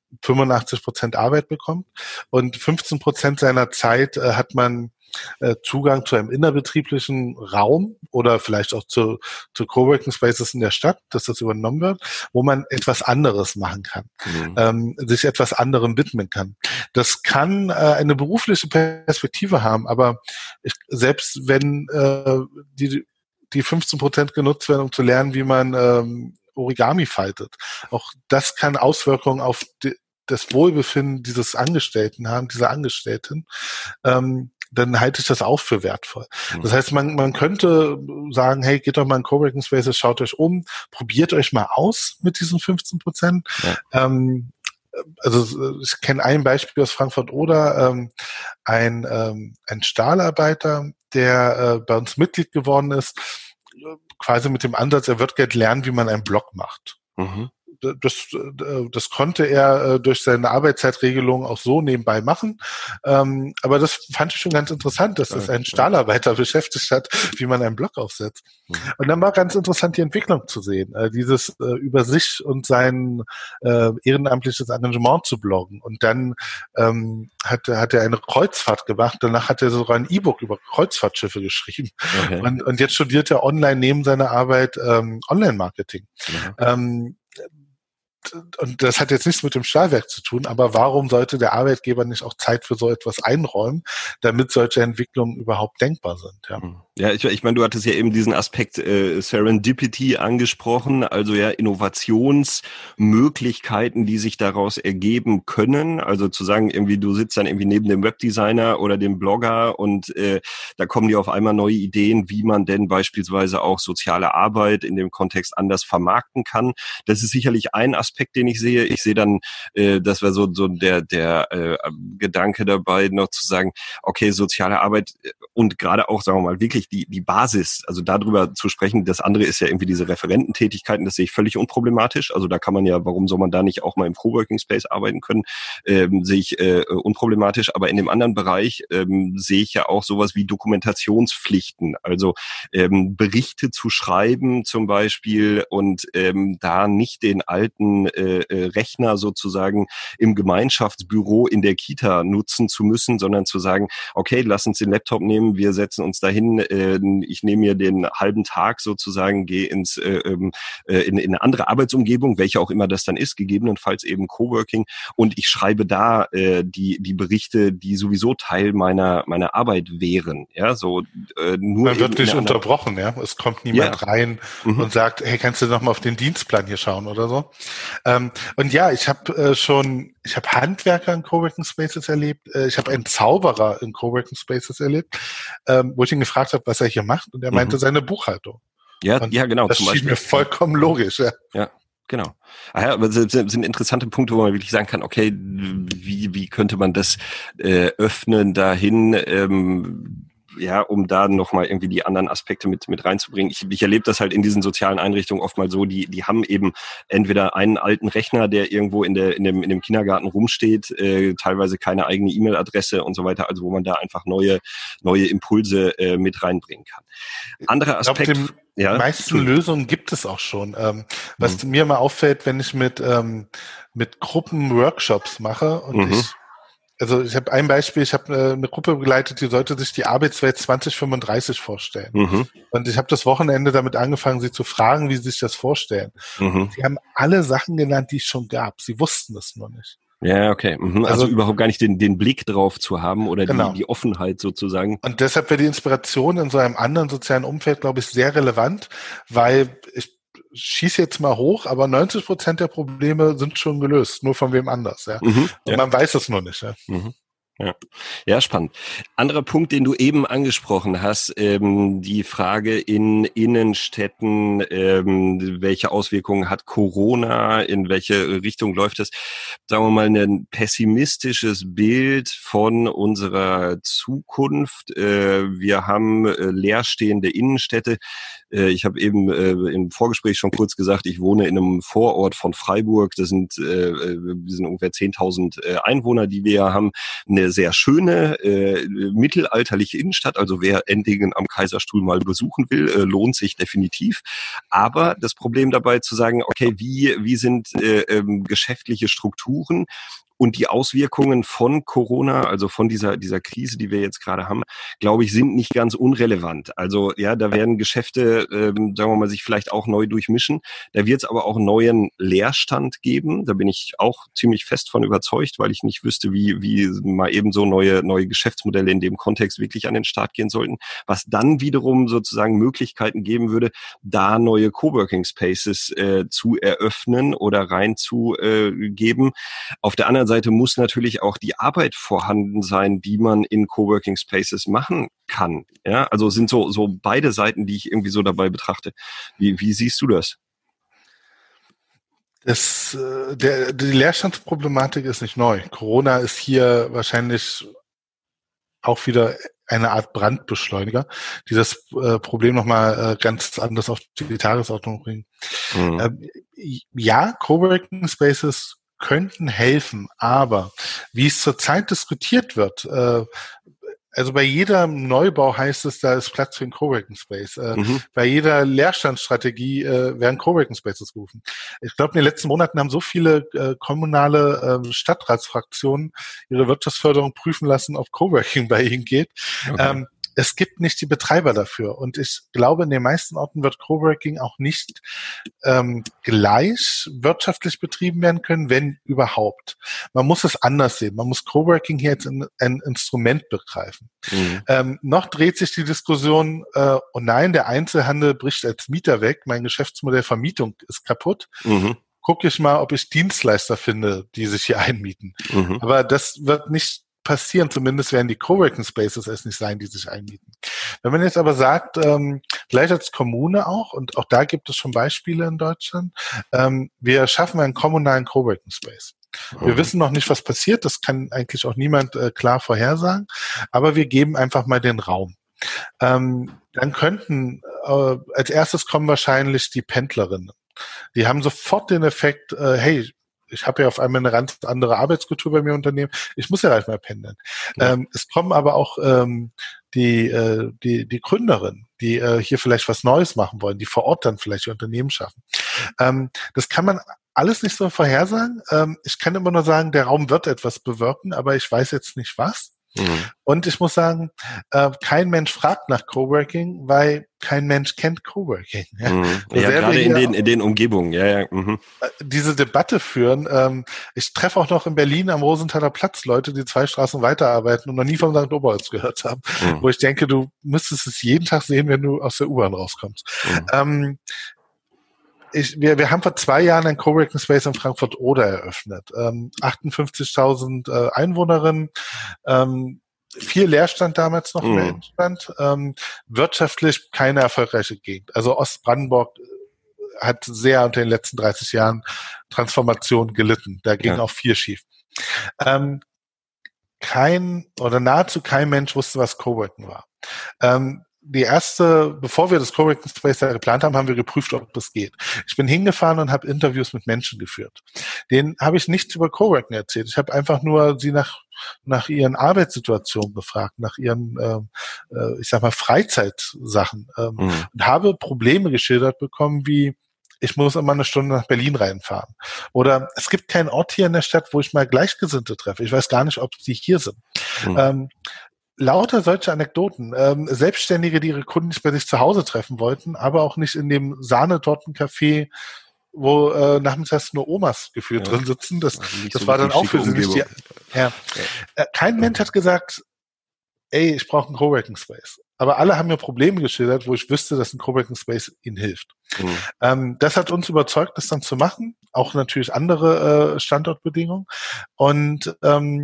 Speaker 1: 85% Arbeit bekommt und 15% seiner Zeit hat man Zugang zu einem innerbetrieblichen Raum oder vielleicht auch zu Coworking Spaces in der Stadt, dass das übernommen wird, wo man etwas anderes machen kann, sich etwas anderem widmen kann. Das kann eine berufliche Perspektive haben, aber selbst wenn die 15% genutzt werden, um zu lernen, wie man Origami faltet, auch das kann Auswirkungen auf das Wohlbefinden dieses Angestellten haben, dieser Angestellten, dann halte ich das auch für wertvoll. Das heißt, man könnte sagen, hey, geht doch mal in Coworking Spaces, schaut euch um, probiert euch mal aus mit diesen 15%. Ja. Also ich kenne ein Beispiel aus Frankfurt-Oder, ein Stahlarbeiter, der bei uns Mitglied geworden ist, quasi mit dem Ansatz, er wird gerne lernen, wie man einen Blog macht. Das konnte er durch seine Arbeitszeitregelung auch so nebenbei machen. Aber das fand ich schon ganz interessant, dass das ein Stahlarbeiter beschäftigt hat, wie man einen Blog aufsetzt. Und dann war ganz interessant, die Entwicklung zu sehen, dieses über sich und sein ehrenamtliches Engagement zu bloggen. Und dann hat er eine Kreuzfahrt gemacht. Danach hat er sogar ein E-Book über Kreuzfahrtschiffe geschrieben. Okay. Und jetzt studiert er online neben seiner Arbeit Online-Marketing. Und das hat jetzt nichts mit dem Stahlwerk zu tun, aber warum sollte der Arbeitgeber nicht auch Zeit für so etwas einräumen, damit solche Entwicklungen überhaupt denkbar sind?
Speaker 2: Ja, ich meine, du hattest ja eben diesen Aspekt Serendipity angesprochen, also ja Innovationsmöglichkeiten, die sich daraus ergeben können. Also zu sagen, irgendwie du sitzt dann irgendwie neben dem Webdesigner oder dem Blogger und da kommen dir auf einmal neue Ideen, wie man denn beispielsweise auch soziale Arbeit in dem Kontext anders vermarkten kann. Das ist sicherlich ein Aspekt, den ich sehe. Ich sehe dann, das wäre so der Gedanke dabei, noch zu sagen, okay, soziale Arbeit und gerade auch, sagen wir mal, wirklich eigentlich die Basis, also darüber zu sprechen. Das andere ist ja irgendwie diese Referententätigkeiten, das sehe ich völlig unproblematisch. Also da kann man ja, warum soll man da nicht auch mal im Coworking Space arbeiten können, sehe ich unproblematisch. Aber in dem anderen Bereich sehe ich ja auch sowas wie Dokumentationspflichten, also Berichte zu schreiben zum Beispiel und da nicht den alten Rechner sozusagen im Gemeinschaftsbüro in der Kita nutzen zu müssen, sondern zu sagen, okay, lass uns den Laptop nehmen, wir setzen uns dahin, ich nehme mir den halben Tag sozusagen, gehe in eine andere Arbeitsumgebung, welche auch immer das dann ist, gegebenenfalls eben Coworking, und ich schreibe da die Berichte, die sowieso Teil meiner Arbeit wären. Ja, so nur
Speaker 1: man wird nicht unterbrochen, ja. Es kommt niemand rein und sagt, hey, kannst du noch mal auf den Dienstplan hier schauen oder so. Und ja, ich habe Handwerker in Coworking Spaces erlebt. Ich habe einen Zauberer in Coworking Spaces erlebt, wo ich ihn gefragt habe, was er hier macht, und er meinte seine Buchhaltung.
Speaker 2: Ja,
Speaker 1: und
Speaker 2: genau.
Speaker 1: Das schien mir vollkommen logisch. Ja.
Speaker 2: Genau. Aber das sind interessante Punkte, wo man wirklich sagen kann, okay, wie könnte man das öffnen dahin, um da nochmal irgendwie die anderen Aspekte mit reinzubringen. Ich erlebe das halt in diesen sozialen Einrichtungen oft mal so, die haben eben entweder einen alten Rechner, der irgendwo in dem Kindergarten rumsteht, teilweise keine eigene E-Mail-Adresse und so weiter, also wo man da einfach neue Impulse mit reinbringen kann. Anderer Aspekt.
Speaker 1: Die meisten Lösungen gibt es auch schon. Was mir mal auffällt, wenn ich mit Gruppen Workshops mache und ich habe ein Beispiel, ich habe eine Gruppe begleitet, die sollte sich die Arbeitswelt 2035 vorstellen. Und ich habe das Wochenende damit angefangen, sie zu fragen, wie sie sich das vorstellen. Sie haben alle Sachen genannt, die es schon gab. Sie wussten es nur nicht.
Speaker 2: Ja, okay. Also überhaupt gar nicht den Blick drauf zu haben oder die Offenheit sozusagen.
Speaker 1: Und deshalb wäre die Inspiration in so einem anderen sozialen Umfeld, glaube ich, sehr relevant, weil ich schieße jetzt mal hoch, aber 90% der Probleme sind schon gelöst, nur von wem anders. Ja? Und man weiß es nur nicht. Ja?
Speaker 2: Ja, spannend. Anderer Punkt, den du eben angesprochen hast, die Frage in Innenstädten, welche Auswirkungen hat Corona, in welche Richtung läuft es? Sagen wir mal, ein pessimistisches Bild von unserer Zukunft. Wir haben leerstehende Innenstädte. Ich habe eben im Vorgespräch schon kurz gesagt, ich wohne in einem Vorort von Freiburg. Wir sind ungefähr 10.000 Einwohner, die wir haben. Eine sehr schöne mittelalterliche Innenstadt. Also wer Endingen am Kaiserstuhl mal besuchen will, lohnt sich definitiv. Aber das Problem dabei zu sagen, okay, wie sind geschäftliche Strukturen? Und die Auswirkungen von Corona, also von dieser Krise, die wir jetzt gerade haben, glaube ich, sind nicht ganz unrelevant. Also ja, da werden Geschäfte, sagen wir mal, sich vielleicht auch neu durchmischen. Da wird es aber auch neuen Leerstand geben. Da bin ich auch ziemlich fest von überzeugt, weil ich nicht wüsste, wie mal eben so neue Geschäftsmodelle in dem Kontext wirklich an den Start gehen sollten. Was dann wiederum sozusagen Möglichkeiten geben würde, da neue Coworking Spaces zu eröffnen oder reinzugeben. Auf der anderen Seite muss natürlich auch die Arbeit vorhanden sein, die man in Coworking Spaces machen kann. Ja, also sind so beide Seiten, die ich irgendwie so dabei betrachte. Wie siehst du das?
Speaker 1: Die Leerstandsproblematik ist nicht neu. Corona ist hier wahrscheinlich auch wieder eine Art Brandbeschleuniger, die das Problem nochmal ganz anders auf die Tagesordnung bringen. Ja, Coworking Spaces könnten helfen, aber wie es zurzeit diskutiert wird, also bei jedem Neubau heißt es, da ist Platz für einen Coworking Space. Bei jeder Leerstandsstrategie werden Coworking Spaces gerufen. Ich glaube, in den letzten Monaten haben so viele kommunale Stadtratsfraktionen ihre Wirtschaftsförderung prüfen lassen, ob Coworking bei ihnen geht. Okay. Es gibt nicht die Betreiber dafür. Und ich glaube, in den meisten Orten wird Coworking auch nicht gleich wirtschaftlich betrieben werden können, wenn überhaupt. Man muss es anders sehen. Man muss Coworking hier jetzt ein Instrument begreifen. Noch dreht sich die Diskussion, oh nein, der Einzelhandel bricht als Mieter weg. Mein Geschäftsmodell Vermietung ist kaputt. Gucke ich mal, ob ich Dienstleister finde, die sich hier einmieten. Aber das wird nicht passieren, zumindest werden die Coworking Spaces es nicht sein, die sich einmieten. Wenn man jetzt aber sagt, vielleicht als Kommune auch, und auch da gibt es schon Beispiele in Deutschland, wir schaffen einen kommunalen Coworking Space. Wir wissen noch nicht, was passiert, das kann eigentlich auch niemand klar vorhersagen, aber wir geben einfach mal den Raum. Dann könnten als erstes kommen wahrscheinlich die Pendlerinnen. Die haben sofort den Effekt, hey, ich habe ja auf einmal eine ganz andere Arbeitskultur bei mir im Unternehmen. Ich muss ja gleich mal pendeln.
Speaker 2: Ja.
Speaker 1: Es kommen aber auch die Gründerinnen, die hier vielleicht was Neues machen wollen, die vor Ort dann vielleicht ihr Unternehmen schaffen. Das kann man alles nicht so vorhersagen. Ich kann immer nur sagen, der Raum wird etwas bewirken, aber ich weiß jetzt nicht was.
Speaker 2: Mhm.
Speaker 1: Und ich muss sagen, kein Mensch fragt nach Coworking, weil kein Mensch kennt Coworking. Ja,
Speaker 2: Ja, gerade in den Umgebungen. Ja. Mhm.
Speaker 1: Diese Debatte führen. Ich treffe auch noch in Berlin am Rosenthaler Platz Leute, die 2 Straßen weiterarbeiten und noch nie von St. Oberholz gehört haben. Wo ich denke, du müsstest es jeden Tag sehen, wenn du aus der U-Bahn rauskommst. Wir haben vor 2 Jahren ein Coworking Space in Frankfurt-Oder eröffnet. 58.000 Einwohnerinnen, viel Leerstand damals noch in der Innenstadt. Wirtschaftlich keine erfolgreiche Gegend. Also Ostbrandenburg hat sehr unter den letzten 30 Jahren Transformation gelitten. Da ging auch viel schief. Nahezu kein Mensch wusste, was Coworking war. Bevor wir das Coworking Space da geplant haben, haben wir geprüft, ob das geht. Ich bin hingefahren und habe Interviews mit Menschen geführt. Denen habe ich nichts über Coworking erzählt. Ich habe einfach nur sie nach ihren Arbeitssituationen gefragt, nach ihren, ich sag mal, Freizeitsachen und habe Probleme geschildert bekommen, wie ich muss immer eine Stunde nach Berlin reinfahren. Oder es gibt keinen Ort hier in der Stadt, wo ich mal Gleichgesinnte treffe. Ich weiß gar nicht, ob sie hier sind. Lauter solche Anekdoten. Selbstständige, die ihre Kunden nicht bei sich zu Hause treffen wollten, aber auch nicht in dem Sahnetortencafé, wo nachmittags nur Omas gefühlt drin sitzen. Das
Speaker 2: so
Speaker 1: war dann auch für sie nicht die... Kein Mensch hat gesagt, ey, ich brauche einen Coworking Space. Aber alle haben mir Probleme geschildert, wo ich wüsste, dass ein Coworking Space ihnen hilft. Das hat uns überzeugt, das dann zu machen. Auch natürlich andere Standortbedingungen. Und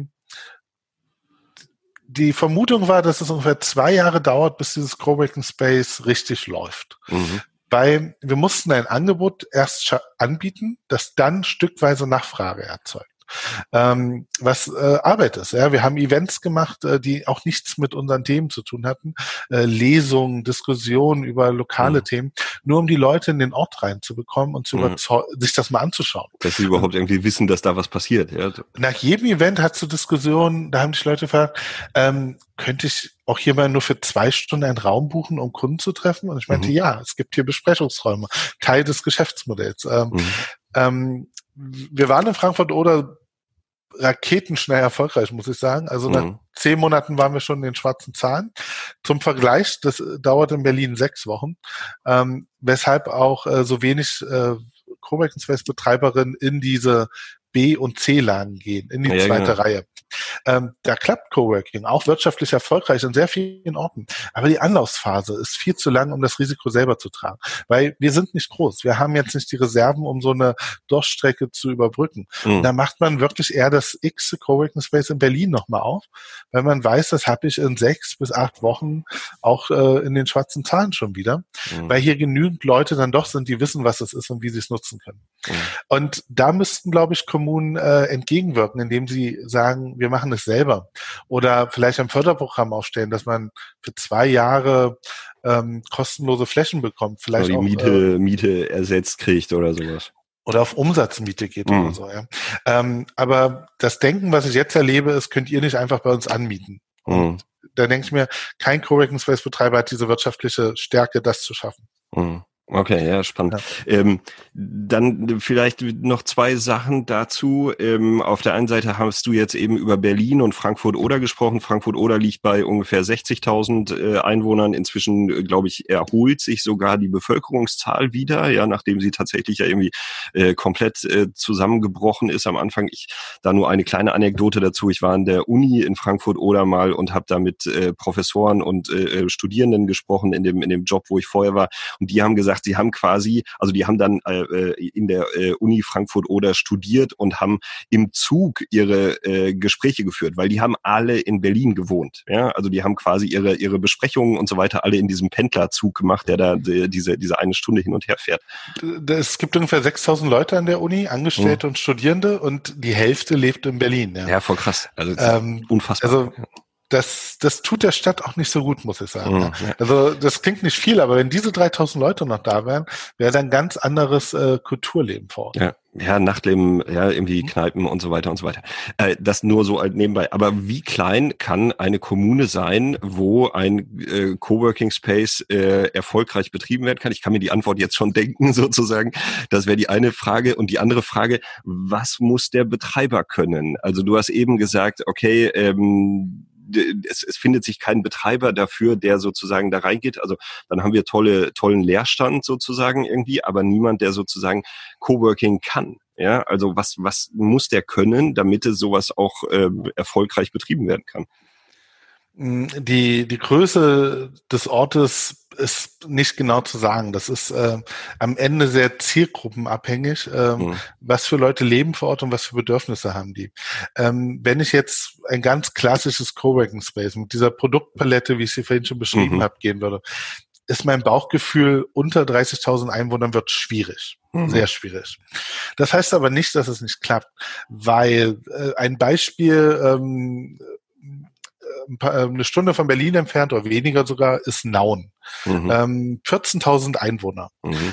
Speaker 1: die Vermutung war, dass es ungefähr 2 Jahre dauert, bis dieses Coworking Space richtig läuft. Weil wir mussten ein Angebot erst anbieten, das dann stückweise Nachfrage erzeugt. Was Arbeit ist. Ja, wir haben Events gemacht, die auch nichts mit unseren Themen zu tun hatten. Lesungen, Diskussionen über lokale Themen, nur um die Leute in den Ort reinzubekommen und sich das mal anzuschauen.
Speaker 2: Dass sie überhaupt irgendwie wissen, dass da was passiert. Ja.
Speaker 1: Nach jedem Event hast du Diskussionen, da haben dich Leute gefragt, könnte ich auch hier mal nur für 2 Stunden einen Raum buchen, um Kunden zu treffen? Und ich meinte, ja, es gibt hier Besprechungsräume, Teil des Geschäftsmodells. Wir waren in Frankfurt-Oder raketenschnell erfolgreich, muss ich sagen. Also nach 10 Monaten waren wir schon in den schwarzen Zahlen. Zum Vergleich, das dauert in Berlin 6 Wochen, weshalb auch so wenig Coworking Space Betreiberinnen in diese B- und C-Lagen gehen, in die zweite Reihe. Da klappt Coworking auch wirtschaftlich erfolgreich in sehr vielen Orten. Aber die Anlaufphase ist viel zu lang, um das Risiko selber zu tragen. Weil wir sind nicht groß. Wir haben jetzt nicht die Reserven, um so eine Durchstrecke zu überbrücken. Und da macht man wirklich eher das x Coworking Space in Berlin nochmal auf, weil man weiß, das habe ich in 6 bis 8 Wochen auch in den schwarzen Zahlen schon wieder. Weil hier genügend Leute dann doch sind, die wissen, was es ist und wie sie es nutzen können. Und da müssten, glaube ich, Kommunen entgegenwirken, indem sie sagen, wir machen es selber. Oder vielleicht ein Förderprogramm aufstellen, dass man für 2 Jahre kostenlose Flächen bekommt. Vielleicht
Speaker 2: oder die
Speaker 1: auch,
Speaker 2: Miete ersetzt kriegt oder sowas.
Speaker 1: Oder auf Umsatzmiete geht oder so. Ja. Aber das Denken, was ich jetzt erlebe, ist, könnt ihr nicht einfach bei uns anmieten. Und da denke ich mir, kein Coworking Space Betreiber hat diese wirtschaftliche Stärke, das zu schaffen.
Speaker 2: Okay, ja, spannend. Ja. Dann vielleicht noch 2 Sachen dazu. Auf der einen Seite hast du jetzt eben über Berlin und Frankfurt-Oder gesprochen. Frankfurt-Oder liegt bei ungefähr 60.000 Einwohnern. Inzwischen, glaube ich, erholt sich sogar die Bevölkerungszahl wieder, ja, nachdem sie tatsächlich ja irgendwie komplett zusammengebrochen ist am Anfang. Da nur eine kleine Anekdote dazu. Ich war an der Uni in Frankfurt-Oder mal und habe da mit Professoren und Studierenden gesprochen in dem Job, wo ich vorher war. Und die haben gesagt, sie haben quasi, also die haben dann in der Uni Frankfurt-Oder studiert und haben im Zug ihre Gespräche geführt, weil die haben alle in Berlin gewohnt. Ja? Also die haben quasi ihre Besprechungen und so weiter alle in diesem Pendlerzug gemacht, der da diese 1 Stunde hin und her fährt.
Speaker 1: Es gibt ungefähr 6.000 Leute an der Uni, Angestellte und Studierende, und die Hälfte lebt in Berlin. Ja,
Speaker 2: ja, voll krass. Also unfassbar.
Speaker 1: Also das tut der Stadt auch nicht so gut, muss ich sagen.
Speaker 2: Ja.
Speaker 1: Also das klingt nicht viel, aber wenn diese 3000 Leute noch da wären, wäre dann ganz anderes Kulturleben vor Ort.
Speaker 2: Ja, Nachtleben, ja, irgendwie Kneipen und so weiter und so weiter. Das nur so halt nebenbei. Aber wie klein kann eine Kommune sein, wo ein Coworking Space erfolgreich betrieben werden kann? Ich kann mir die Antwort jetzt schon denken, sozusagen. Das wäre die eine Frage. Und die andere Frage, was muss der Betreiber können? Also du hast eben gesagt, okay, es findet sich kein Betreiber dafür, der sozusagen da reingeht. Also dann haben wir tollen Leerstand sozusagen irgendwie, aber niemand, der sozusagen Coworking kann. Ja, also was muss der können, damit es sowas auch erfolgreich betrieben werden kann?
Speaker 1: Die Größe des Ortes ist nicht genau zu sagen. Das ist am Ende sehr zielgruppenabhängig, was für Leute leben vor Ort und was für Bedürfnisse haben die. Wenn ich jetzt ein ganz klassisches Coworking Space mit dieser Produktpalette, wie ich sie vorhin schon beschrieben habe, gehen würde, ist mein Bauchgefühl, unter 30.000 Einwohnern wird schwierig. Sehr schwierig. Das heißt aber nicht, dass es nicht klappt, weil ein Beispiel, eine Stunde von Berlin entfernt oder weniger sogar, ist Nauen. 14.000 Einwohner.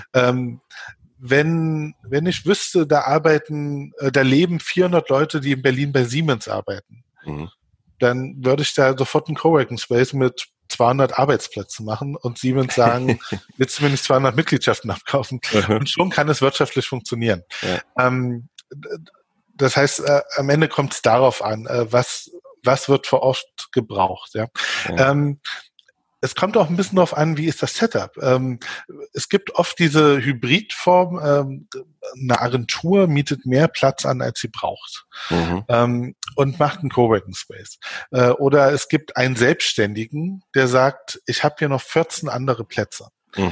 Speaker 1: Wenn ich wüsste, da leben 400 Leute, die in Berlin bei Siemens arbeiten, dann würde ich da sofort einen Coworking Space mit 200 Arbeitsplätzen machen und Siemens sagen, willst du mir nicht 200 Mitgliedschaften abkaufen? Und schon kann es wirtschaftlich funktionieren. Das heißt, am Ende kommt es darauf an, was wird vor Ort gebraucht. Es kommt auch ein bisschen darauf an, wie ist das Setup. Es gibt oft diese Hybridform, eine Agentur mietet mehr Platz an, als sie braucht, und macht einen Coworking Space. Oder es gibt einen Selbstständigen, der sagt, ich habe hier noch 14 andere Plätze.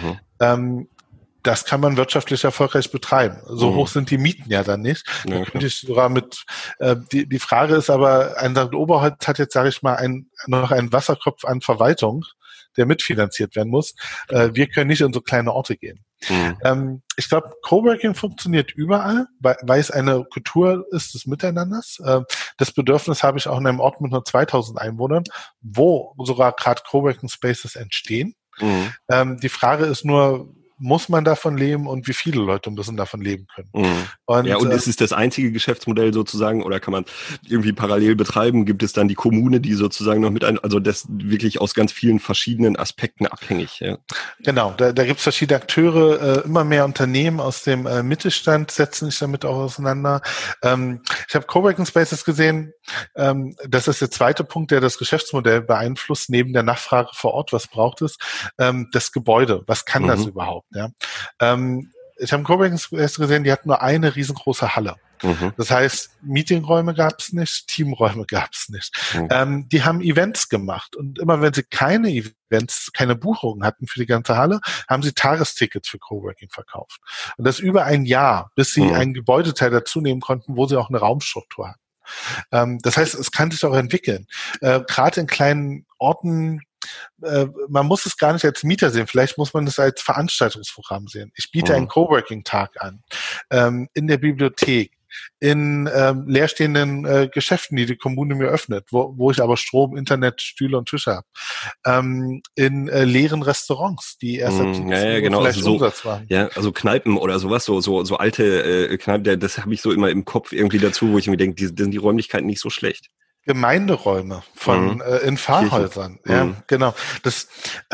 Speaker 1: Das kann man wirtschaftlich erfolgreich betreiben. So hoch sind die Mieten ja dann nicht. Da könnte ich sogar die Frage ist aber, ein St. Oberholz hat jetzt, sage ich mal, noch einen Wasserkopf an Verwaltung, der mitfinanziert werden muss. Wir können nicht in so kleine Orte gehen. Ich glaube, Coworking funktioniert überall, weil es eine Kultur ist des Miteinanders. Das Bedürfnis habe ich auch in einem Ort mit nur 2000 Einwohnern, wo sogar gerade Coworking Spaces entstehen. Die Frage ist nur, muss man davon leben und wie viele Leute müssen davon leben können. Und
Speaker 2: ist es das einzige Geschäftsmodell sozusagen oder kann man irgendwie parallel betreiben? Gibt es dann die Kommune, die sozusagen noch also das wirklich aus ganz vielen verschiedenen Aspekten abhängig? Ja.
Speaker 1: Genau, da gibt es verschiedene Akteure, immer mehr Unternehmen aus dem Mittelstand setzen sich damit auch auseinander. Ich habe Coworking Spaces gesehen, das ist der zweite Punkt, der das Geschäftsmodell beeinflusst, neben der Nachfrage vor Ort, was braucht es? Das Gebäude, was kann das überhaupt? Ja. Ich habe einen Coworking Space gesehen, die hatten nur eine riesengroße Halle. Das heißt, Meetingräume gab es nicht, Teamräume gab es nicht. Die haben Events gemacht und immer wenn sie keine Events, keine Buchungen hatten für die ganze Halle, haben sie Tagestickets für Coworking verkauft. Und das über ein Jahr, bis sie einen Gebäudeteil dazu nehmen konnten, wo sie auch eine Raumstruktur hatten. Das heißt, es kann sich auch entwickeln. Gerade in kleinen Orten, man muss es gar nicht als Mieter sehen, vielleicht muss man es als Veranstaltungsprogramm sehen. Ich biete einen Coworking-Tag an, in der Bibliothek, in leerstehenden Geschäften, die Kommune mir öffnet, wo ich aber Strom, Internet, Stühle und Tische habe, in leeren Restaurants, die erst
Speaker 2: genau,
Speaker 1: vielleicht
Speaker 2: also
Speaker 1: Umsatz machen.
Speaker 2: Ja, also Kneipen oder sowas, so alte Kneipen, das habe ich so immer im Kopf irgendwie dazu, wo ich mir denke, sind die Räumlichkeiten nicht so schlecht.
Speaker 1: Gemeinderäume in Pfarrhäusern. Ja, genau. Das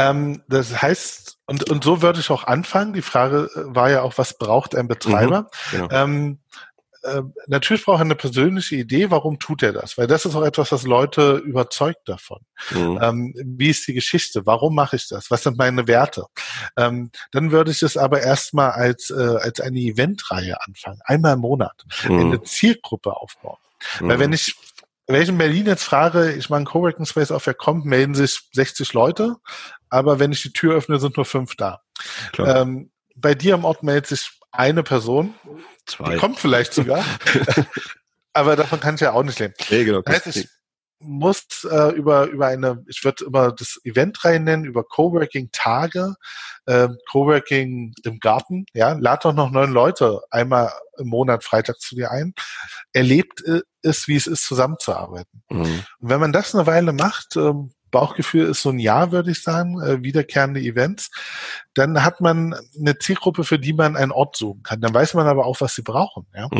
Speaker 1: heißt, und so würde ich auch anfangen. Die Frage war ja auch, was braucht ein Betreiber? Genau. Natürlich braucht er eine persönliche Idee, warum tut er das? Weil das ist auch etwas, was Leute überzeugt davon. Wie ist die Geschichte? Warum mache ich das? Was sind meine Werte? Dann würde ich es aber erstmal als eine Eventreihe anfangen. Einmal im Monat. Eine Zielgruppe aufbauen. Weil wenn ich in Berlin jetzt frage, ich mache einen Coworking Space auf, wer kommt, melden sich 60 Leute, aber wenn ich die Tür öffne, sind nur 5 da. Bei dir am Ort meldet sich eine Person, 2. Die kommt vielleicht sogar, aber davon kann ich ja auch nicht leben.
Speaker 2: Nee, genau.
Speaker 1: Das heißt, muss über ich würde immer das Eventreihe nennen, über Coworking-Tage, Coworking im Garten, ja, lad doch noch 9 Leute einmal im Monat freitags zu dir ein, erlebt es, wie es ist, zusammenzuarbeiten. Und wenn man das eine Weile macht, Bauchgefühl ist so ein Jahr, würde ich sagen, wiederkehrende Events, dann hat man eine Zielgruppe, für die man einen Ort suchen kann. Dann weiß man aber auch, was sie brauchen. Ja?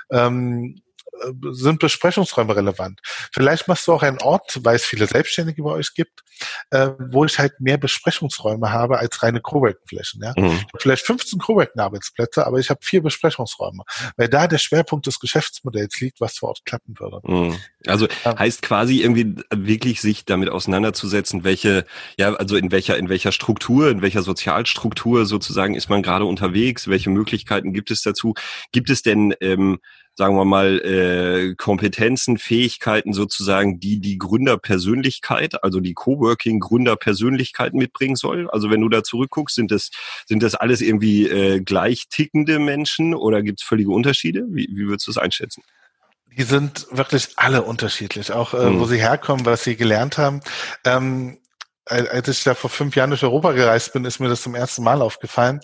Speaker 1: Sind Besprechungsräume relevant? Vielleicht machst du auch einen Ort, weil es viele Selbstständige bei euch gibt, wo ich halt mehr Besprechungsräume habe als reine Coworking-Flächen. Ja? Ich habe vielleicht 15 Coworking-Arbeitsplätze, aber ich habe 4 Besprechungsräume, weil da der Schwerpunkt des Geschäftsmodells liegt, was vor Ort klappen würde.
Speaker 2: Also heißt quasi irgendwie wirklich sich damit auseinanderzusetzen, also in welcher Struktur, in welcher Sozialstruktur sozusagen ist man gerade unterwegs, welche Möglichkeiten gibt es dazu? Gibt es denn sagen wir mal, Kompetenzen, Fähigkeiten sozusagen, die Gründerpersönlichkeit, also die Coworking-Gründerpersönlichkeit mitbringen soll? Also wenn du da zurückguckst, sind das alles irgendwie gleich tickende Menschen oder gibt es völlige Unterschiede? Wie würdest du es einschätzen?
Speaker 1: Die sind wirklich alle unterschiedlich, auch wo sie herkommen, was sie gelernt haben. Als ich da vor 5 Jahren durch Europa gereist bin, ist mir das zum ersten Mal aufgefallen.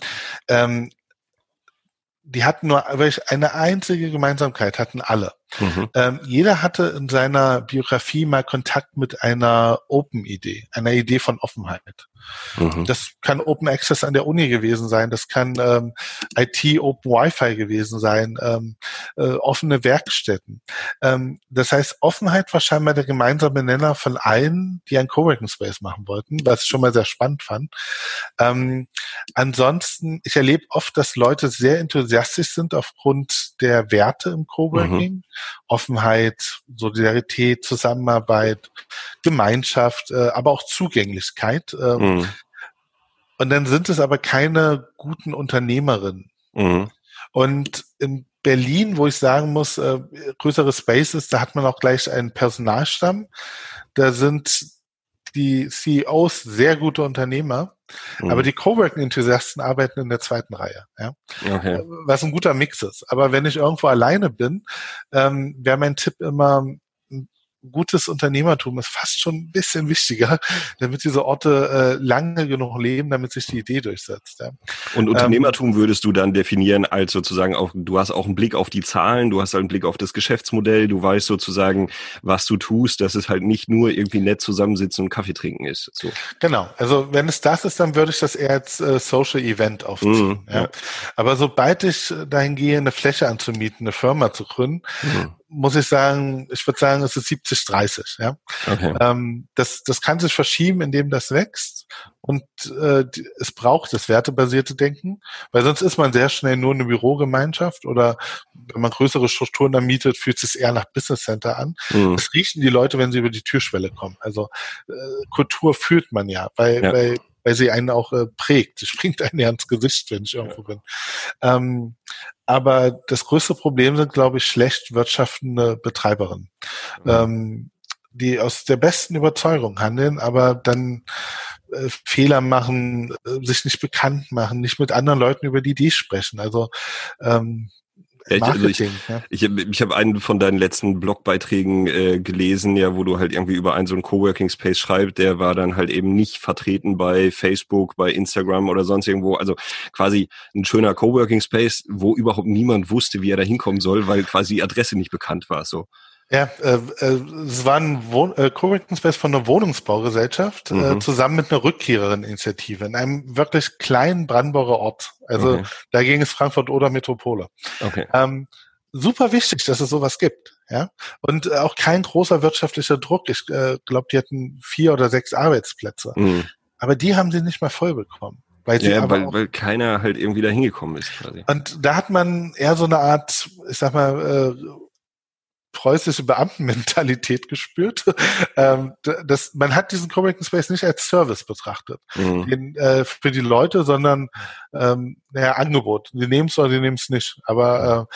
Speaker 1: Die hatten nur wirklich eine einzige Gemeinsamkeit, hatten alle. Jeder hatte in seiner Biografie mal Kontakt mit einer Open-Idee, einer Idee von Offenheit. Das kann Open Access an der Uni gewesen sein, das kann IT Open Wi-Fi gewesen sein, offene Werkstätten. Das heißt, Offenheit war scheinbar der gemeinsame Nenner von allen, die einen Coworking Space machen wollten, was ich schon mal sehr spannend fand. Ansonsten, ich erlebe oft, dass Leute sehr enthusiastisch sind aufgrund der Werte im Coworking. Offenheit, Solidarität, Zusammenarbeit, Gemeinschaft, aber auch Zugänglichkeit. Und dann sind es aber keine guten Unternehmerinnen. Und in Berlin, wo ich sagen muss, größere Spaces, da hat man auch gleich einen Personalstamm. Da sind die CEOs sehr gute Unternehmer, aber die Coworking-Enthusiasten arbeiten in der zweiten Reihe. Ja?
Speaker 2: Okay.
Speaker 1: Was ein guter Mix ist. Aber wenn ich irgendwo alleine bin, wäre mein Tipp immer, gutes Unternehmertum ist fast schon ein bisschen wichtiger, damit diese Orte lange genug leben, damit sich die Idee durchsetzt. Ja.
Speaker 2: Und Unternehmertum würdest du dann definieren als sozusagen auch, du hast auch einen Blick auf die Zahlen, du hast einen Blick auf das Geschäftsmodell, du weißt sozusagen, was du tust, dass es halt nicht nur irgendwie nett zusammensitzen und Kaffee trinken ist. So.
Speaker 1: Genau, also wenn es das ist, dann würde ich das eher als Social Event aufziehen. Ja. Aber sobald ich dahin gehe, eine Fläche anzumieten, eine Firma zu gründen, muss ich sagen, ich würde sagen, es ist 70-30. Ja?
Speaker 2: Okay.
Speaker 1: Das kann sich verschieben, indem das wächst. Und es braucht das wertebasierte Denken, weil sonst ist man sehr schnell nur eine Bürogemeinschaft oder wenn man größere Strukturen dann mietet, fühlt es sich eher nach Business Center an. Das riechen die Leute, wenn sie über die Türschwelle kommen. Also Kultur fühlt man ja, weil sie einen auch prägt. Sie springt einen ja ins Gesicht, wenn ich irgendwo bin. Aber das größte Problem sind, glaube ich, schlecht wirtschaftende Betreiberinnen, die aus der besten Überzeugung handeln, aber dann Fehler machen, sich nicht bekannt machen, nicht mit anderen Leuten über die Idee sprechen. Also Marketing,
Speaker 2: ich habe einen von deinen letzten Blogbeiträgen gelesen, ja, wo du halt irgendwie über einen so einen Coworking Space schreibst, der war dann halt eben nicht vertreten bei Facebook, bei Instagram oder sonst irgendwo, also quasi ein schöner Coworking Space, wo überhaupt niemand wusste, wie er da hinkommen soll, weil quasi die Adresse nicht bekannt war, so.
Speaker 1: Ja, es war ein Coworking Space von einer Wohnungsbaugesellschaft zusammen mit einer Rückkehrerin-Initiative in einem wirklich kleinen Brandenburger Ort. Also da ging es Frankfurt oder Metropole.
Speaker 2: Okay.
Speaker 1: Super wichtig, dass es sowas gibt. Ja, und auch kein großer wirtschaftlicher Druck. Ich glaube, die hatten 4 oder 6 Arbeitsplätze. Aber die haben sie nicht mehr voll bekommen.
Speaker 2: Weil keiner halt irgendwie da hingekommen ist quasi.
Speaker 1: Und da hat man eher so eine Art, ich sag mal, preußische Beamtenmentalität gespürt. Man hat diesen Coworking Space nicht als Service betrachtet für die Leute, sondern Angebot. Die nehmen es oder die nehmen es nicht. Aber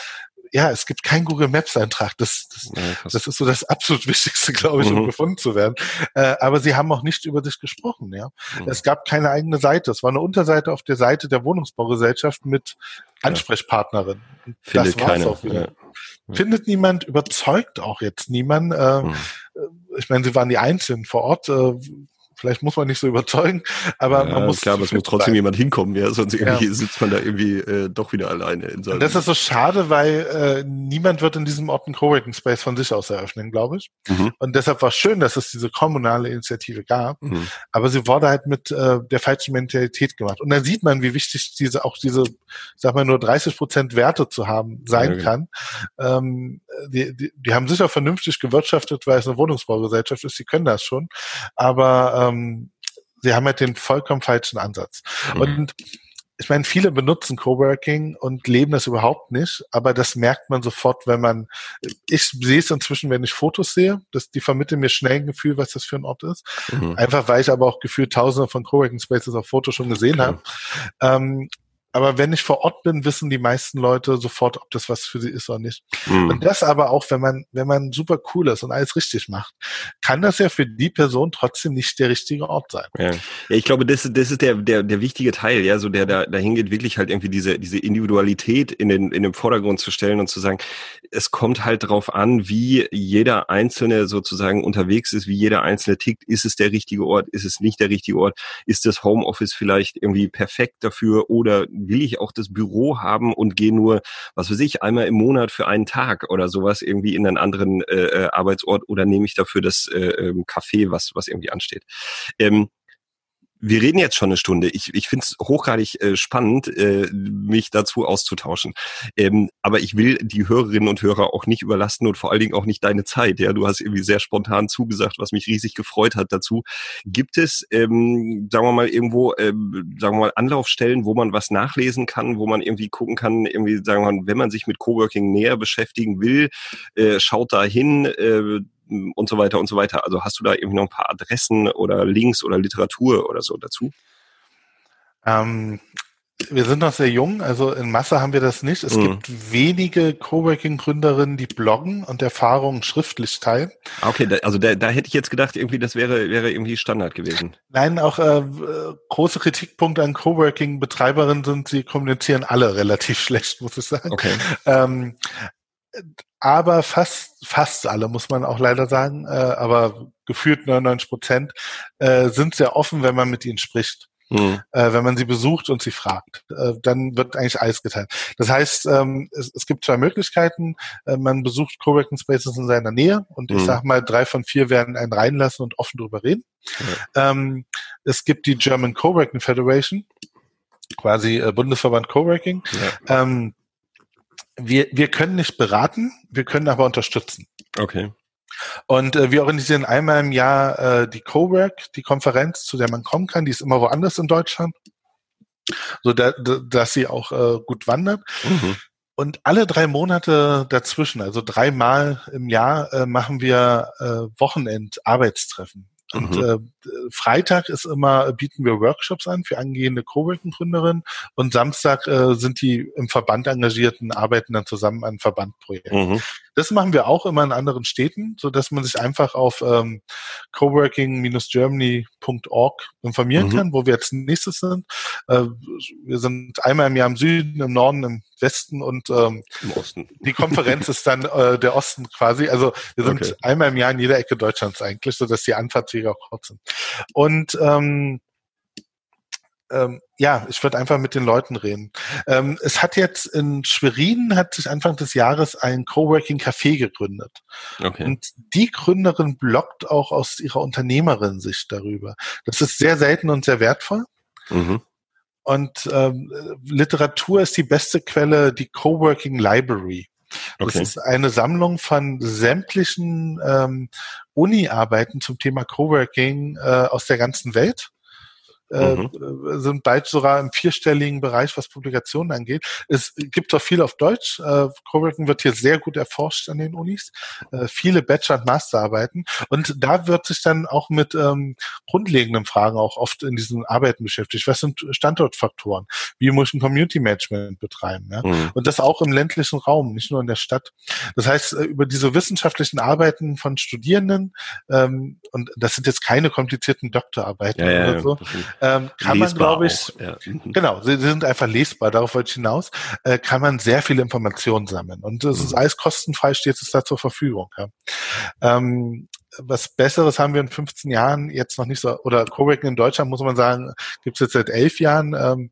Speaker 1: es gibt keinen Google Maps Eintrag. Das ist so das absolut Wichtigste, glaube ich, um gefunden zu werden. Aber sie haben auch nicht über sich gesprochen, ja. Es gab keine eigene Seite. Es war eine Unterseite auf der Seite der Wohnungsbaugesellschaft mit Ansprechpartnerin.
Speaker 2: Findet keiner. Auch wieder.
Speaker 1: Ja. Findet niemand, überzeugt auch jetzt niemand. Ich meine, sie waren die Einzigen vor Ort. Vielleicht muss man nicht so überzeugen, aber man muss...
Speaker 2: Klar, aber es muss trotzdem jemand hinkommen, ja, sonst irgendwie sitzt man da irgendwie doch wieder alleine in seinem...
Speaker 1: Und das ist so schade, weil niemand wird in diesem Ort einen Coworking Space von sich aus eröffnen, glaube ich. Und deshalb war es schön, dass es diese kommunale Initiative gab, aber sie wurde halt mit der falschen Mentalität gemacht. Und dann sieht man, wie wichtig diese, sag mal, nur 30% Werte zu haben sein kann. Die haben sicher vernünftig gewirtschaftet, weil es eine Wohnungsbaugesellschaft ist, die können das schon, aber sie haben halt den vollkommen falschen Ansatz. Und ich meine, viele benutzen Coworking und leben das überhaupt nicht, aber das merkt man sofort, ich sehe es inzwischen, wenn ich Fotos sehe, die vermitteln mir schnell ein Gefühl, was das für ein Ort ist. Einfach, weil ich aber auch gefühlt Tausende von Coworking Spaces auf Fotos schon gesehen habe. Aber wenn ich vor Ort bin, wissen die meisten Leute sofort, ob das was für sie ist oder nicht. Und das aber auch, wenn man super cool ist und alles richtig macht, kann das ja für die Person trotzdem nicht der richtige Ort sein.
Speaker 2: Ja, ich glaube, das ist der wichtige Teil, ja, so der dahin geht, wirklich halt irgendwie diese Individualität in den Vordergrund zu stellen und zu sagen, es kommt halt darauf an, wie jeder Einzelne sozusagen unterwegs ist, wie jeder Einzelne tickt. Ist es der richtige Ort? Ist es nicht der richtige Ort? Ist das Homeoffice vielleicht irgendwie perfekt dafür oder will ich auch das Büro haben und gehe nur, was weiß ich, einmal im Monat für einen Tag oder sowas irgendwie in einen anderen Arbeitsort oder nehme ich dafür das Café, was irgendwie ansteht. Wir reden jetzt schon eine Stunde. Ich finde es hochgradig spannend, mich dazu auszutauschen. Aber ich will die Hörerinnen und Hörer auch nicht überlasten und vor allen Dingen auch nicht deine Zeit. Ja, du hast irgendwie sehr spontan zugesagt, was mich riesig gefreut hat dazu. Gibt es, sagen wir mal, irgendwo, Anlaufstellen, wo man was nachlesen kann, wo man irgendwie gucken kann, irgendwie, sagen wir mal, wenn man sich mit Coworking näher beschäftigen will, schaut da hin, und so weiter und so weiter. Also hast du da irgendwie noch ein paar Adressen oder Links oder Literatur oder so dazu?
Speaker 1: Wir sind noch sehr jung, also in Masse haben wir das nicht. Es gibt wenige Coworking-Gründerinnen, die bloggen und Erfahrungen schriftlich teilen.
Speaker 2: Okay, da hätte ich jetzt gedacht, irgendwie das wäre irgendwie Standard gewesen.
Speaker 1: Nein, auch große Kritikpunkte an Coworking-Betreiberinnen sind, sie kommunizieren alle relativ schlecht, muss ich sagen.
Speaker 2: Okay.
Speaker 1: Aber fast alle, muss man auch leider sagen, aber gefühlt 99% sind sehr offen, wenn man mit ihnen spricht. Wenn man sie besucht und sie fragt, dann wird eigentlich alles geteilt. Das heißt, es gibt zwei Möglichkeiten. Man besucht Coworking Spaces in seiner Nähe und ich sag mal, 3 von 4 werden einen reinlassen und offen drüber reden. Es gibt die German Coworking Federation, quasi Bundesverband Coworking. Ja. Wir können nicht beraten, wir können aber unterstützen.
Speaker 2: Okay.
Speaker 1: Und wir organisieren einmal im Jahr die Cowork, die Konferenz, zu der man kommen kann. Die ist immer woanders in Deutschland, so dass sie auch gut wandert. Und alle 3 Monate dazwischen, also 3-mal im Jahr, machen wir Wochenend-Arbeitstreffen. Und Freitag bieten wir Workshops an für angehende Coworking-Gründerinnen und Samstag sind die im Verband Engagierten, arbeiten dann zusammen an Verbandprojekten. Das machen wir auch immer in anderen Städten, so dass man sich einfach auf coworking-germany.org informieren kann, wo wir jetzt nächstes sind. Wir sind einmal im Jahr im Süden, im Norden, im Westen und im Osten. Die Konferenz ist dann der Osten quasi. Also wir sind einmal im Jahr in jeder Ecke Deutschlands eigentlich, so dass die Anfahrtswege auch kurz sind. Und ich würde einfach mit den Leuten reden. Es hat jetzt in Schwerin sich Anfang des Jahres ein Coworking-Café gegründet. Okay. Und die Gründerin bloggt auch aus ihrer Unternehmerin-Sicht darüber. Das ist sehr selten und sehr wertvoll. Und Literatur ist die beste Quelle, die Coworking Library. Das ist eine Sammlung von sämtlichen Uni-Arbeiten zum Thema Coworking aus der ganzen Welt. sind bald sogar im 4-stelligen Bereich, was Publikationen angeht. Es gibt auch viel auf Deutsch. Coworking wird hier sehr gut erforscht an den Unis. Viele Bachelor- und Masterarbeiten. Und da wird sich dann auch mit grundlegenden Fragen auch oft in diesen Arbeiten beschäftigt. Was sind Standortfaktoren? Wie muss ich ein Community Management betreiben? Ja? Und das auch im ländlichen Raum, nicht nur in der Stadt. Das heißt, über diese wissenschaftlichen Arbeiten von Studierenden, und das sind jetzt keine komplizierten Doktorarbeiten oder so, kann man, glaube ich, genau, sie sind einfach lesbar, darauf wollte ich hinaus, kann man sehr viele Informationen sammeln. Und das ist alles kostenfrei, steht es da zur Verfügung. Ja. Was Besseres haben wir in 15 Jahren jetzt noch nicht so, oder Coworking in Deutschland, muss man sagen, gibt es jetzt seit 11 Jahren.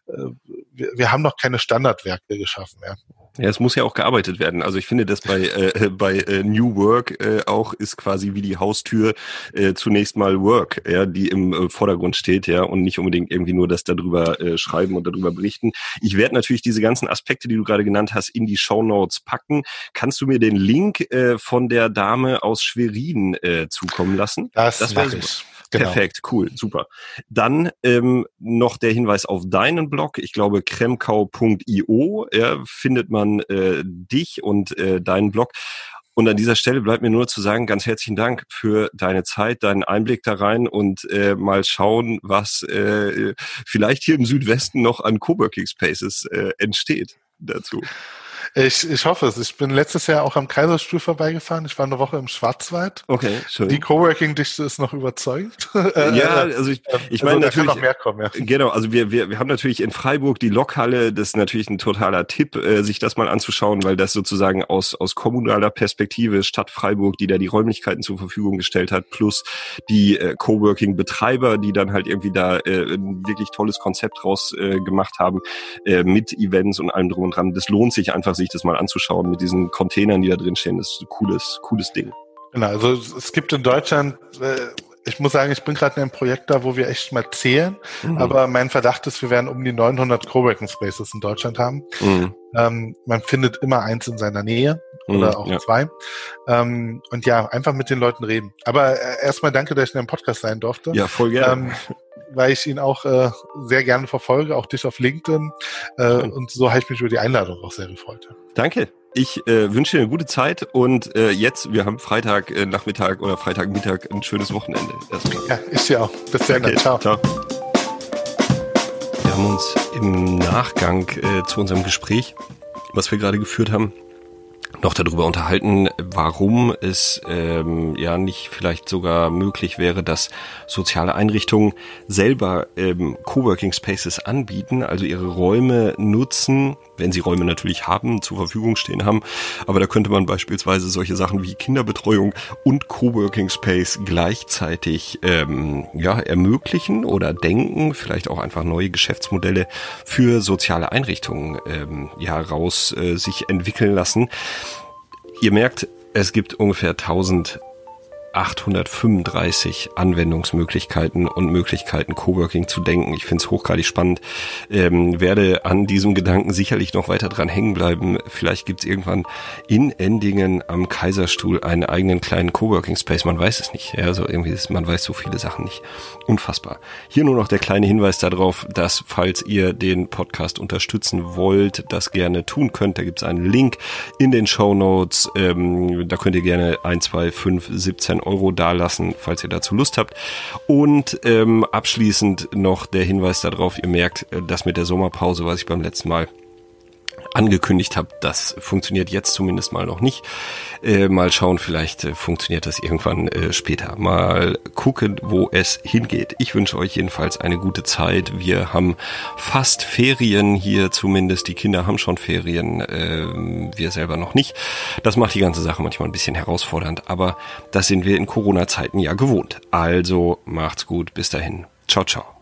Speaker 1: Wir haben noch keine Standardwerke geschaffen. Ja.
Speaker 2: Ja, es muss ja auch gearbeitet werden. Also ich finde, das bei New Work auch ist quasi wie die Haustür zunächst mal Work, ja, die im Vordergrund steht, ja, und nicht unbedingt irgendwie nur das darüber schreiben und darüber berichten. Ich werde natürlich diese ganzen Aspekte, die du gerade genannt hast, in die Shownotes packen. Kannst du mir den Link von der Dame aus Schwerin zukommen lassen?
Speaker 1: Das wäre ich.
Speaker 2: Genau. Perfekt, cool, super. Dann noch der Hinweis auf deinen Blog. Ich glaube, kremkau.io findet man dich und deinen Blog. Und an dieser Stelle bleibt mir nur zu sagen, ganz herzlichen Dank für deine Zeit, deinen Einblick da rein und mal schauen, was vielleicht hier im Südwesten noch an Coworking Spaces entsteht dazu.
Speaker 1: Ich hoffe es. Ich bin letztes Jahr auch am Kaiserstuhl vorbeigefahren. Ich war eine Woche im Schwarzwald.
Speaker 2: Okay, schön.
Speaker 1: Die Coworking-Dichte ist noch überzeugend.
Speaker 2: Ja, also ich meine,
Speaker 1: da
Speaker 2: natürlich
Speaker 1: kann noch mehr kommen, ja.
Speaker 2: Genau, also wir haben natürlich in Freiburg die Lokhalle. Das ist natürlich ein totaler Tipp, sich das mal anzuschauen, weil das sozusagen aus kommunaler Perspektive Stadt Freiburg, die da die Räumlichkeiten zur Verfügung gestellt hat, plus die Coworking-Betreiber, die dann halt irgendwie da ein wirklich tolles Konzept draus gemacht haben, mit Events und allem drum und dran. Das lohnt sich einfach, sich das mal anzuschauen mit diesen Containern, die da drin stehen. Das ist ein cooles Ding.
Speaker 1: Genau, also es gibt in Deutschland, ich muss sagen, ich bin gerade in einem Projekt da, wo wir echt mal zählen, aber mein Verdacht ist, wir werden um die 900 Coworking Spaces in Deutschland haben. Man findet immer eins in seiner Nähe oder auch zwei. Und ja, einfach mit den Leuten reden. Aber erstmal danke, dass ich in einem Podcast sein durfte.
Speaker 2: Ja, voll gerne.
Speaker 1: Weil ich ihn auch sehr gerne verfolge, auch dich auf LinkedIn. Und so habe ich mich über die Einladung auch sehr gefreut.
Speaker 2: Danke. Ich wünsche dir eine gute Zeit und jetzt, wir haben Freitagnachmittag oder Freitagmittag ein schönes Wochenende.
Speaker 1: Ja, ich dir auch. Bis dann. Okay. Ciao.
Speaker 2: Wir haben uns im Nachgang zu unserem Gespräch, was wir gerade geführt haben, noch darüber unterhalten, warum es nicht vielleicht sogar möglich wäre, dass soziale Einrichtungen selber Coworking Spaces anbieten, also ihre Räume nutzen, wenn sie Räume natürlich haben, zur Verfügung stehen haben. Aber da könnte man beispielsweise solche Sachen wie Kinderbetreuung und Coworking Space gleichzeitig ermöglichen oder denken, vielleicht auch einfach neue Geschäftsmodelle für soziale Einrichtungen sich entwickeln lassen. Ihr merkt, es gibt ungefähr 1835 Anwendungsmöglichkeiten und Möglichkeiten, Coworking zu denken. Ich finde es hochgradig spannend. Werde an diesem Gedanken sicherlich noch weiter dran hängen bleiben. Vielleicht gibt es irgendwann in Endingen am Kaiserstuhl einen eigenen kleinen Coworking Space. Man weiß es nicht. Ja, also irgendwie man weiß so viele Sachen nicht. Unfassbar. Hier nur noch der kleine Hinweis darauf, dass, falls ihr den Podcast unterstützen wollt, das gerne tun könnt. Da gibt es einen Link in den Shownotes. Da könnt ihr gerne 1, 2, 5, 17 Euro dalassen, falls ihr dazu Lust habt. Und abschließend noch der Hinweis darauf, ihr merkt, das mit der Sommerpause, was ich beim letzten Mal angekündigt habe, das funktioniert jetzt zumindest mal noch nicht. Mal schauen, vielleicht funktioniert das irgendwann später. Mal gucken, wo es hingeht. Ich wünsche euch jedenfalls eine gute Zeit. Wir haben fast Ferien hier zumindest. Die Kinder haben schon Ferien, wir selber noch nicht. Das macht die ganze Sache manchmal ein bisschen herausfordernd, aber das sind wir in Corona-Zeiten ja gewohnt. Also macht's gut, bis dahin. Ciao, ciao.